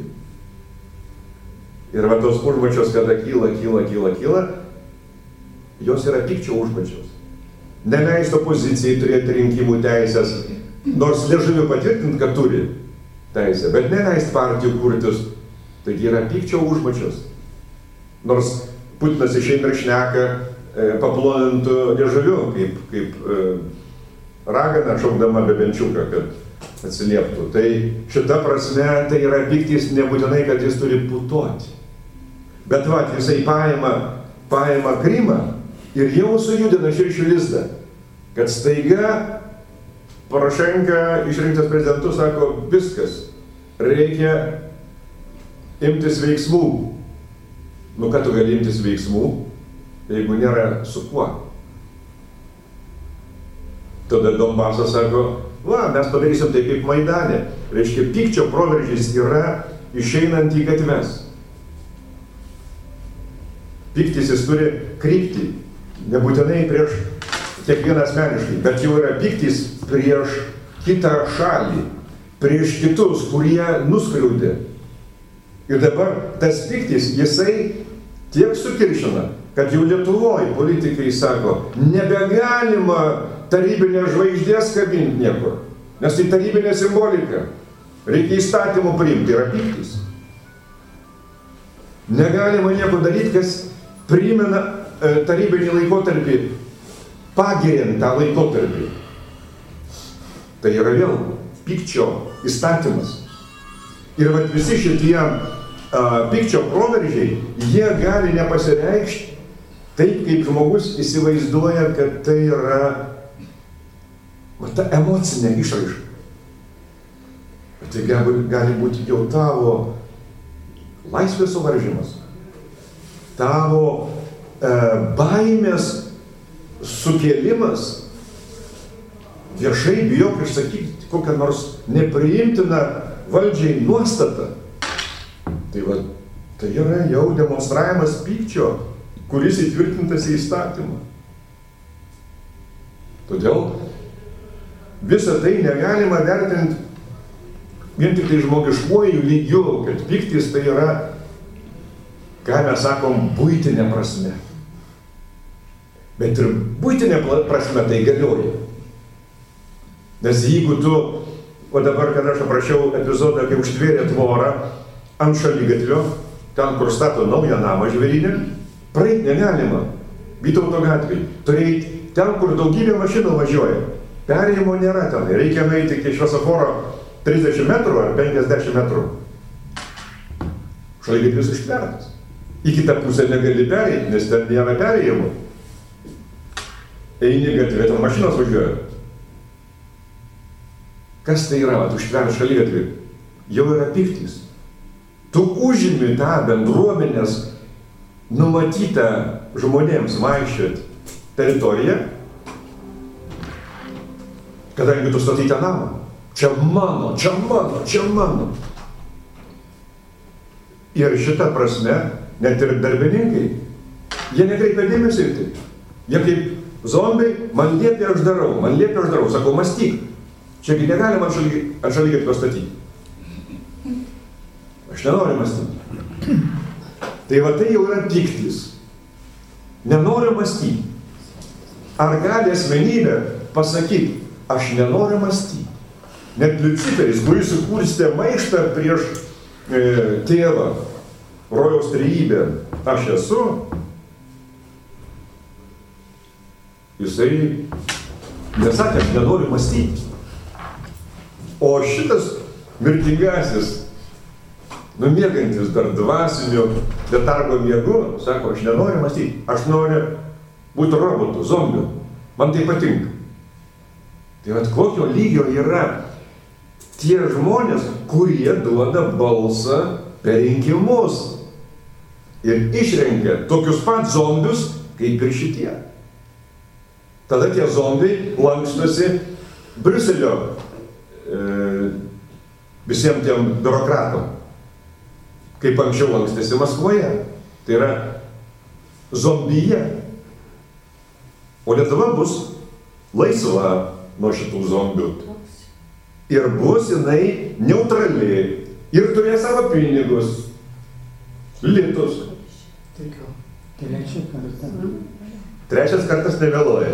Ir va tos užmačios, kada kyla, kyla, kyla, kyla, jos yra pykčio užmačios. Neleist opozicijai turėti rinkimų teisės, nors liežuviu patvirtint, kad turi teisę, bet neleist partijų kurtis, taigi yra pykčio užmačios. Nors Putinas išeina ir šneka e, paplonintų liežuviu, kaip, kaip e, ragana šaukdama Bebenčiuką, kad atsilieptų. Tai šita prasme tai yra pyktis nebūtinai, kad jis turi putuoti. Bet va, jisai paima, paima Krymą ir jau sujudina širšių lizdą, kad staiga Porošenka išrinktas prezidentu sako, viskas, reikia imtis veiksmų. Nu, kad tu gali imtis veiksmų, jeigu nėra su kuo. Tada Donbasas sako, va, mes padarysim taip kaip Maidane. Reiškia, pykčio proveržys yra išeinant į gatves. Pyktis jis turi kryptį, nebūtinai prieš kiekvieną asmeniškai, bet jau yra pyktis prieš kitą šalį, prieš kitus, kurie nuskriaudė. Ir dabar tas pyktis, jisai tiek sukiršina, kad jau Lietuvoje politikai sako, nebegalima tarybinės žvaigždės kabinti niekur, nes tai tarybinė simbolika. Reikia įstatymų priimti, yra pyktis. Negalima nieko daryti, kas primena e, tarybinį laikotarpį, pagiriant tą laikotarpį. Tai yra vėl pykčio įstatymas. Ir vat visi šitie a, pykčio proveržiai, jie gali nepasireikšti taip, kaip žmogus įsivaizduoja, kad tai yra va, ta emocinė išraiška. Tai gali, gali būti jau tavo laisvės suvaržymas, tavo e, baimės sukėlimas, viešai bijok išsakyti kokią nors nepriimtiną valdžiai nuostatą. Tai, va, tai yra jau demonstravimas pykčio, kuris įtvirtintas į įstatymą. Todėl visą tai negalima vertinti vien tik tai žmogiškuoju lygiu, kad pyktis tai yra, ką mes sakom, buitinė prasme. Bet ir buitinė prasme tai galioja. Nes jeigu tu, o dabar, kad aš aprašiau epizodą, kai užtvėrė tvorą ant šaligatvio, ten, kur stato naują namą žvėrynę, praeit negalima, Vytauto gatvėj, turi eiti ten, kur daugybė mašinų važiuoja, perėjimo nėra tenai. Reikia nueiti iki šviesoforo trisdešimt metrų ar penkiasdešimt metrų. Šaligatvis ištvertas. Į kitą pusę negali pereiti, nes ten nėra perėjimų. Eini gatvė, ten mašinos važiuoja. Kas tai yra, tu užtverti šaligatvį? Jau yra piktis. Tu užimi tą bendruomenės numatytą žmonėms vaikščioti teritoriją, kadangi tu statai tą namą. Čia mano, čia mano, čia mano. Ir šita prasme, net ir darbininkai, jie nekreipia dėmesio į tai. Jie kaip zombiai, man liepia aš darau, man liepia aš darau. Sakau, mąstyk. Čiagi negalima ant šaligatvio statyti. Aš nenoriu mąstyti. Tai va tai jau yra piktis. Nenoriu mąstyti. Ar gali asmenybė pasakyti, aš nenoriu mąstyti? Net Liuciferis, kuris sukūrstė maištą prieš e, tėvą, rojaus trejybę, aš esu, jisai nesakė, aš nenoriu mąstyti. O šitas mirtingasis, numiegantis dar dvasiniu letargo miegu, sako, aš nenoriu mąstyti, aš noriu būti robotu, zombiu, man tai patinka. Tai vat kokio lygio yra tie žmonės, kurie duoda balsą per rinkimus ir išrengia tokius pat zombius, kaip ir šitie. Tada tie zombiai lankstosi Briuselio e, visiems tiem biurokratom, kaip anksčiau lankstėsi Maskvoje. Tai yra zombija. O Lietuva bus laisva nuo šitų zombių. Ir bus jinai neutrali ir turės savo pinigus, litus. Trečią kartą. Trečias kartas nevėluoja.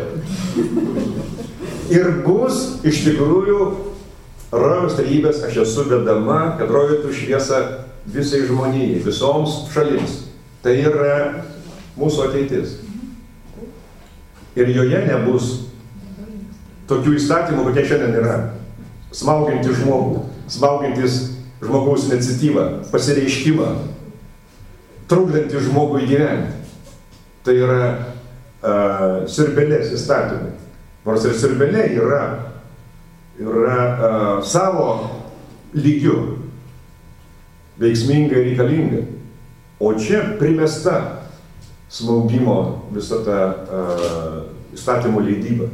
Ir bus iš tikrųjų rojaus trejybės aš esu vedama, kad rodytų šviesą visai žmonijai, visoms šalims. Tai yra mūsų ateitis. Ir joje nebus tokių įstatymų, kokie šiandien yra. Smaugiantis žmogų, smaugiantis žmogaus iniciatyvą, pasireiškimą, trukdantis žmogui gyventi. Tai yra uh, siurbelės įstatymai. Nors ir siurbelė yra, yra uh, savo lygiu veiksminga ir reikalinga. O čia primesta smaugimo visą tą uh, įstatymų leidybą.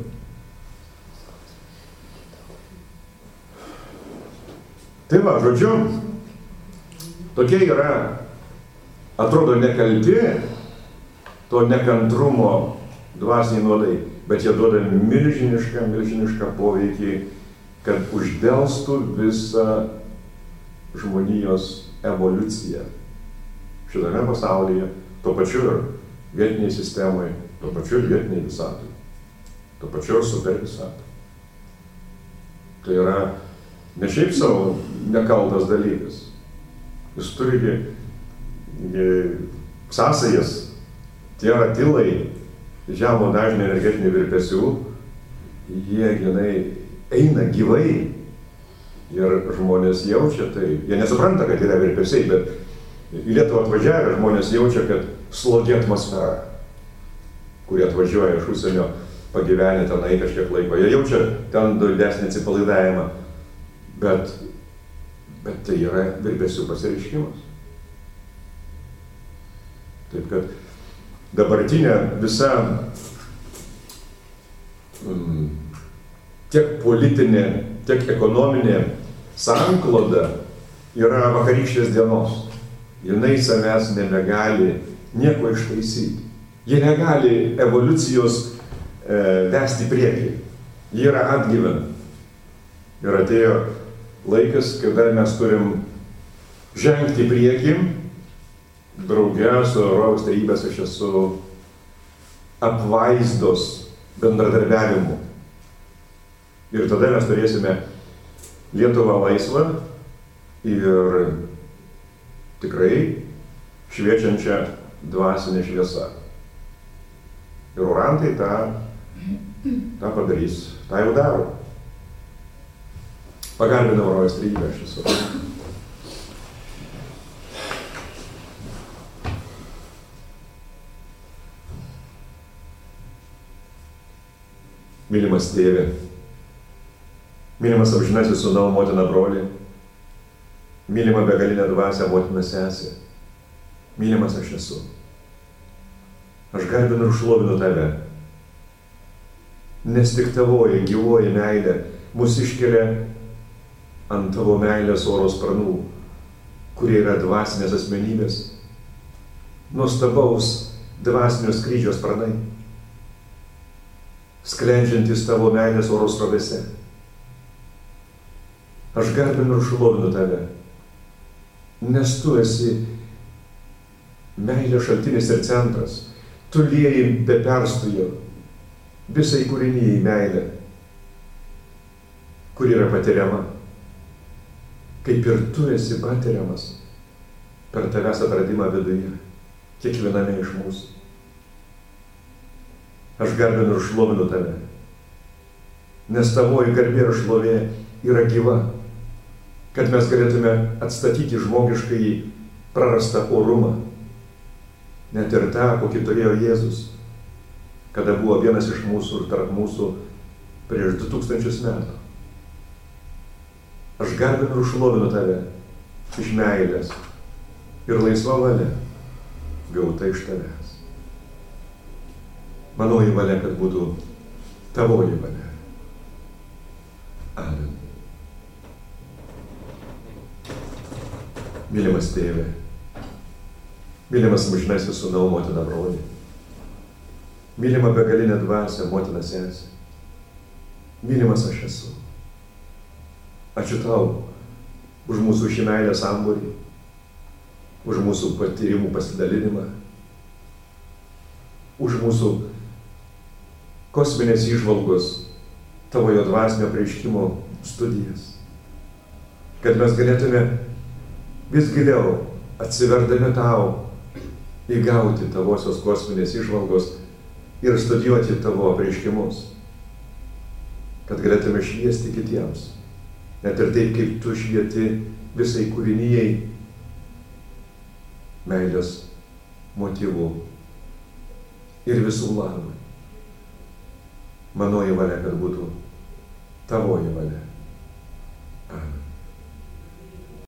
Tai va, žodžiu, tokie yra, atrodo, nekalti, to nekantrumo dvasiniai nuodai, bet jie duoda milžinišką, milžinišką poveikį, kad uždelstų visą žmonijos evoliuciją šitame pasaulyje, tuo pačiu ir vietiniai sistemai, tuo pačiu ir vietiniai visatai, tuo pačiu ir super visatai. Tai yra ne šiaip savo nekaltas dalykas. Jis turi sąsajas, tie ratilai, žemo dažnio energetinių virpesių, jie ginai eina gyvai ir žmonės jaučia tai. Jie nesupranta, kad yra virpesiai, bet į Lietuvą atvažiavę žmonės jaučia, kad slogi atmosfera, kurie atvažiuoja iš užsienio pagyvenę tenai kažkiek laiko. Jie jaučia ten didesnį atsipalaidavimą. Bet, bet tai yra virpesių pasireiškimas. Taip kad dabartinė visa mm, tiek politinė, tiek ekonominė sankloda yra vakarykštės dienos. Jinai savęs nebegali nieko ištaisyti. Jie negali evoliucijos e, vesti priekį. Jie yra atgyvena. Ir atėjo laikas, kada mes turim žengti priekį, drauge su rojaus trejybės aš esu apvaizdos bendradarbiavimu. Ir tada mes turėsime Lietuvą laisvą ir tikrai šviečiančią dvasinę šviesą. Ir orantai tą tą padarys, tą jau daro. Pagarbinam rojaus trejybę aš esu. Mylimas tėvė, mylimas amžinasis sūnau, motina broli, mylima begalinė dvasia, motina sesė, mylimas aš esu. Aš garbinu ir šlovinu tave, nes tik tavoji gyvoji meilė mus iškelia ant tavo meilės oro sparnų, kurie yra dvasinės asmenybės, nuostabaus dvasinio skrydžio sparnai, sklendžiantis tavo meilės oro srovėse. Aš garbinu ir šlovinu tave, nes tu esi meilės šaltinis ir centras, tu lieji be perstojo visai kūrinijai meilę, kur yra patiriama, kaip ir tu esi patiriamas per tavęs atradimą viduje, kiekviename iš mūsų. Aš garbinu ir šlovinu tave, nes tavoji garbė ir šlovė yra gyva, kad mes galėtume atstatyti žmogiškai prarastą orumą, net ir tą, kokį turėjo Jėzus, kada buvo vienas iš mūsų ir tarp mūsų prieš du tūkstančius metų. Aš garbinu ir šlovinu tave iš meilės ir laisva valia gauta iš tavęs. Manoji valia, kad būtų tavoji valia. Amen. Mylimas tėve, mylimas amžinasis sūnau, motina broli, mylima begalinė dvasia, motina sesė, mylimas aš esu. Ačiū tau už mūsų šį meilę sambūrį, už mūsų patyrimų pasidalinimą, už mūsų kosminės įžvalgos, tavo jo dvasinio apreiškimo studijas, kad mes galėtume vis giliau, atsiverdami tau, įgauti tavosios kosminės įžvalgos ir studijuoti tavo apreiškimus, kad galėtume šviesti kitiems, net ir taip, kaip tu švieti visai kūrinijai meilės motyvų ir visų labui. Manoji valia, kad būtų tavoji valia.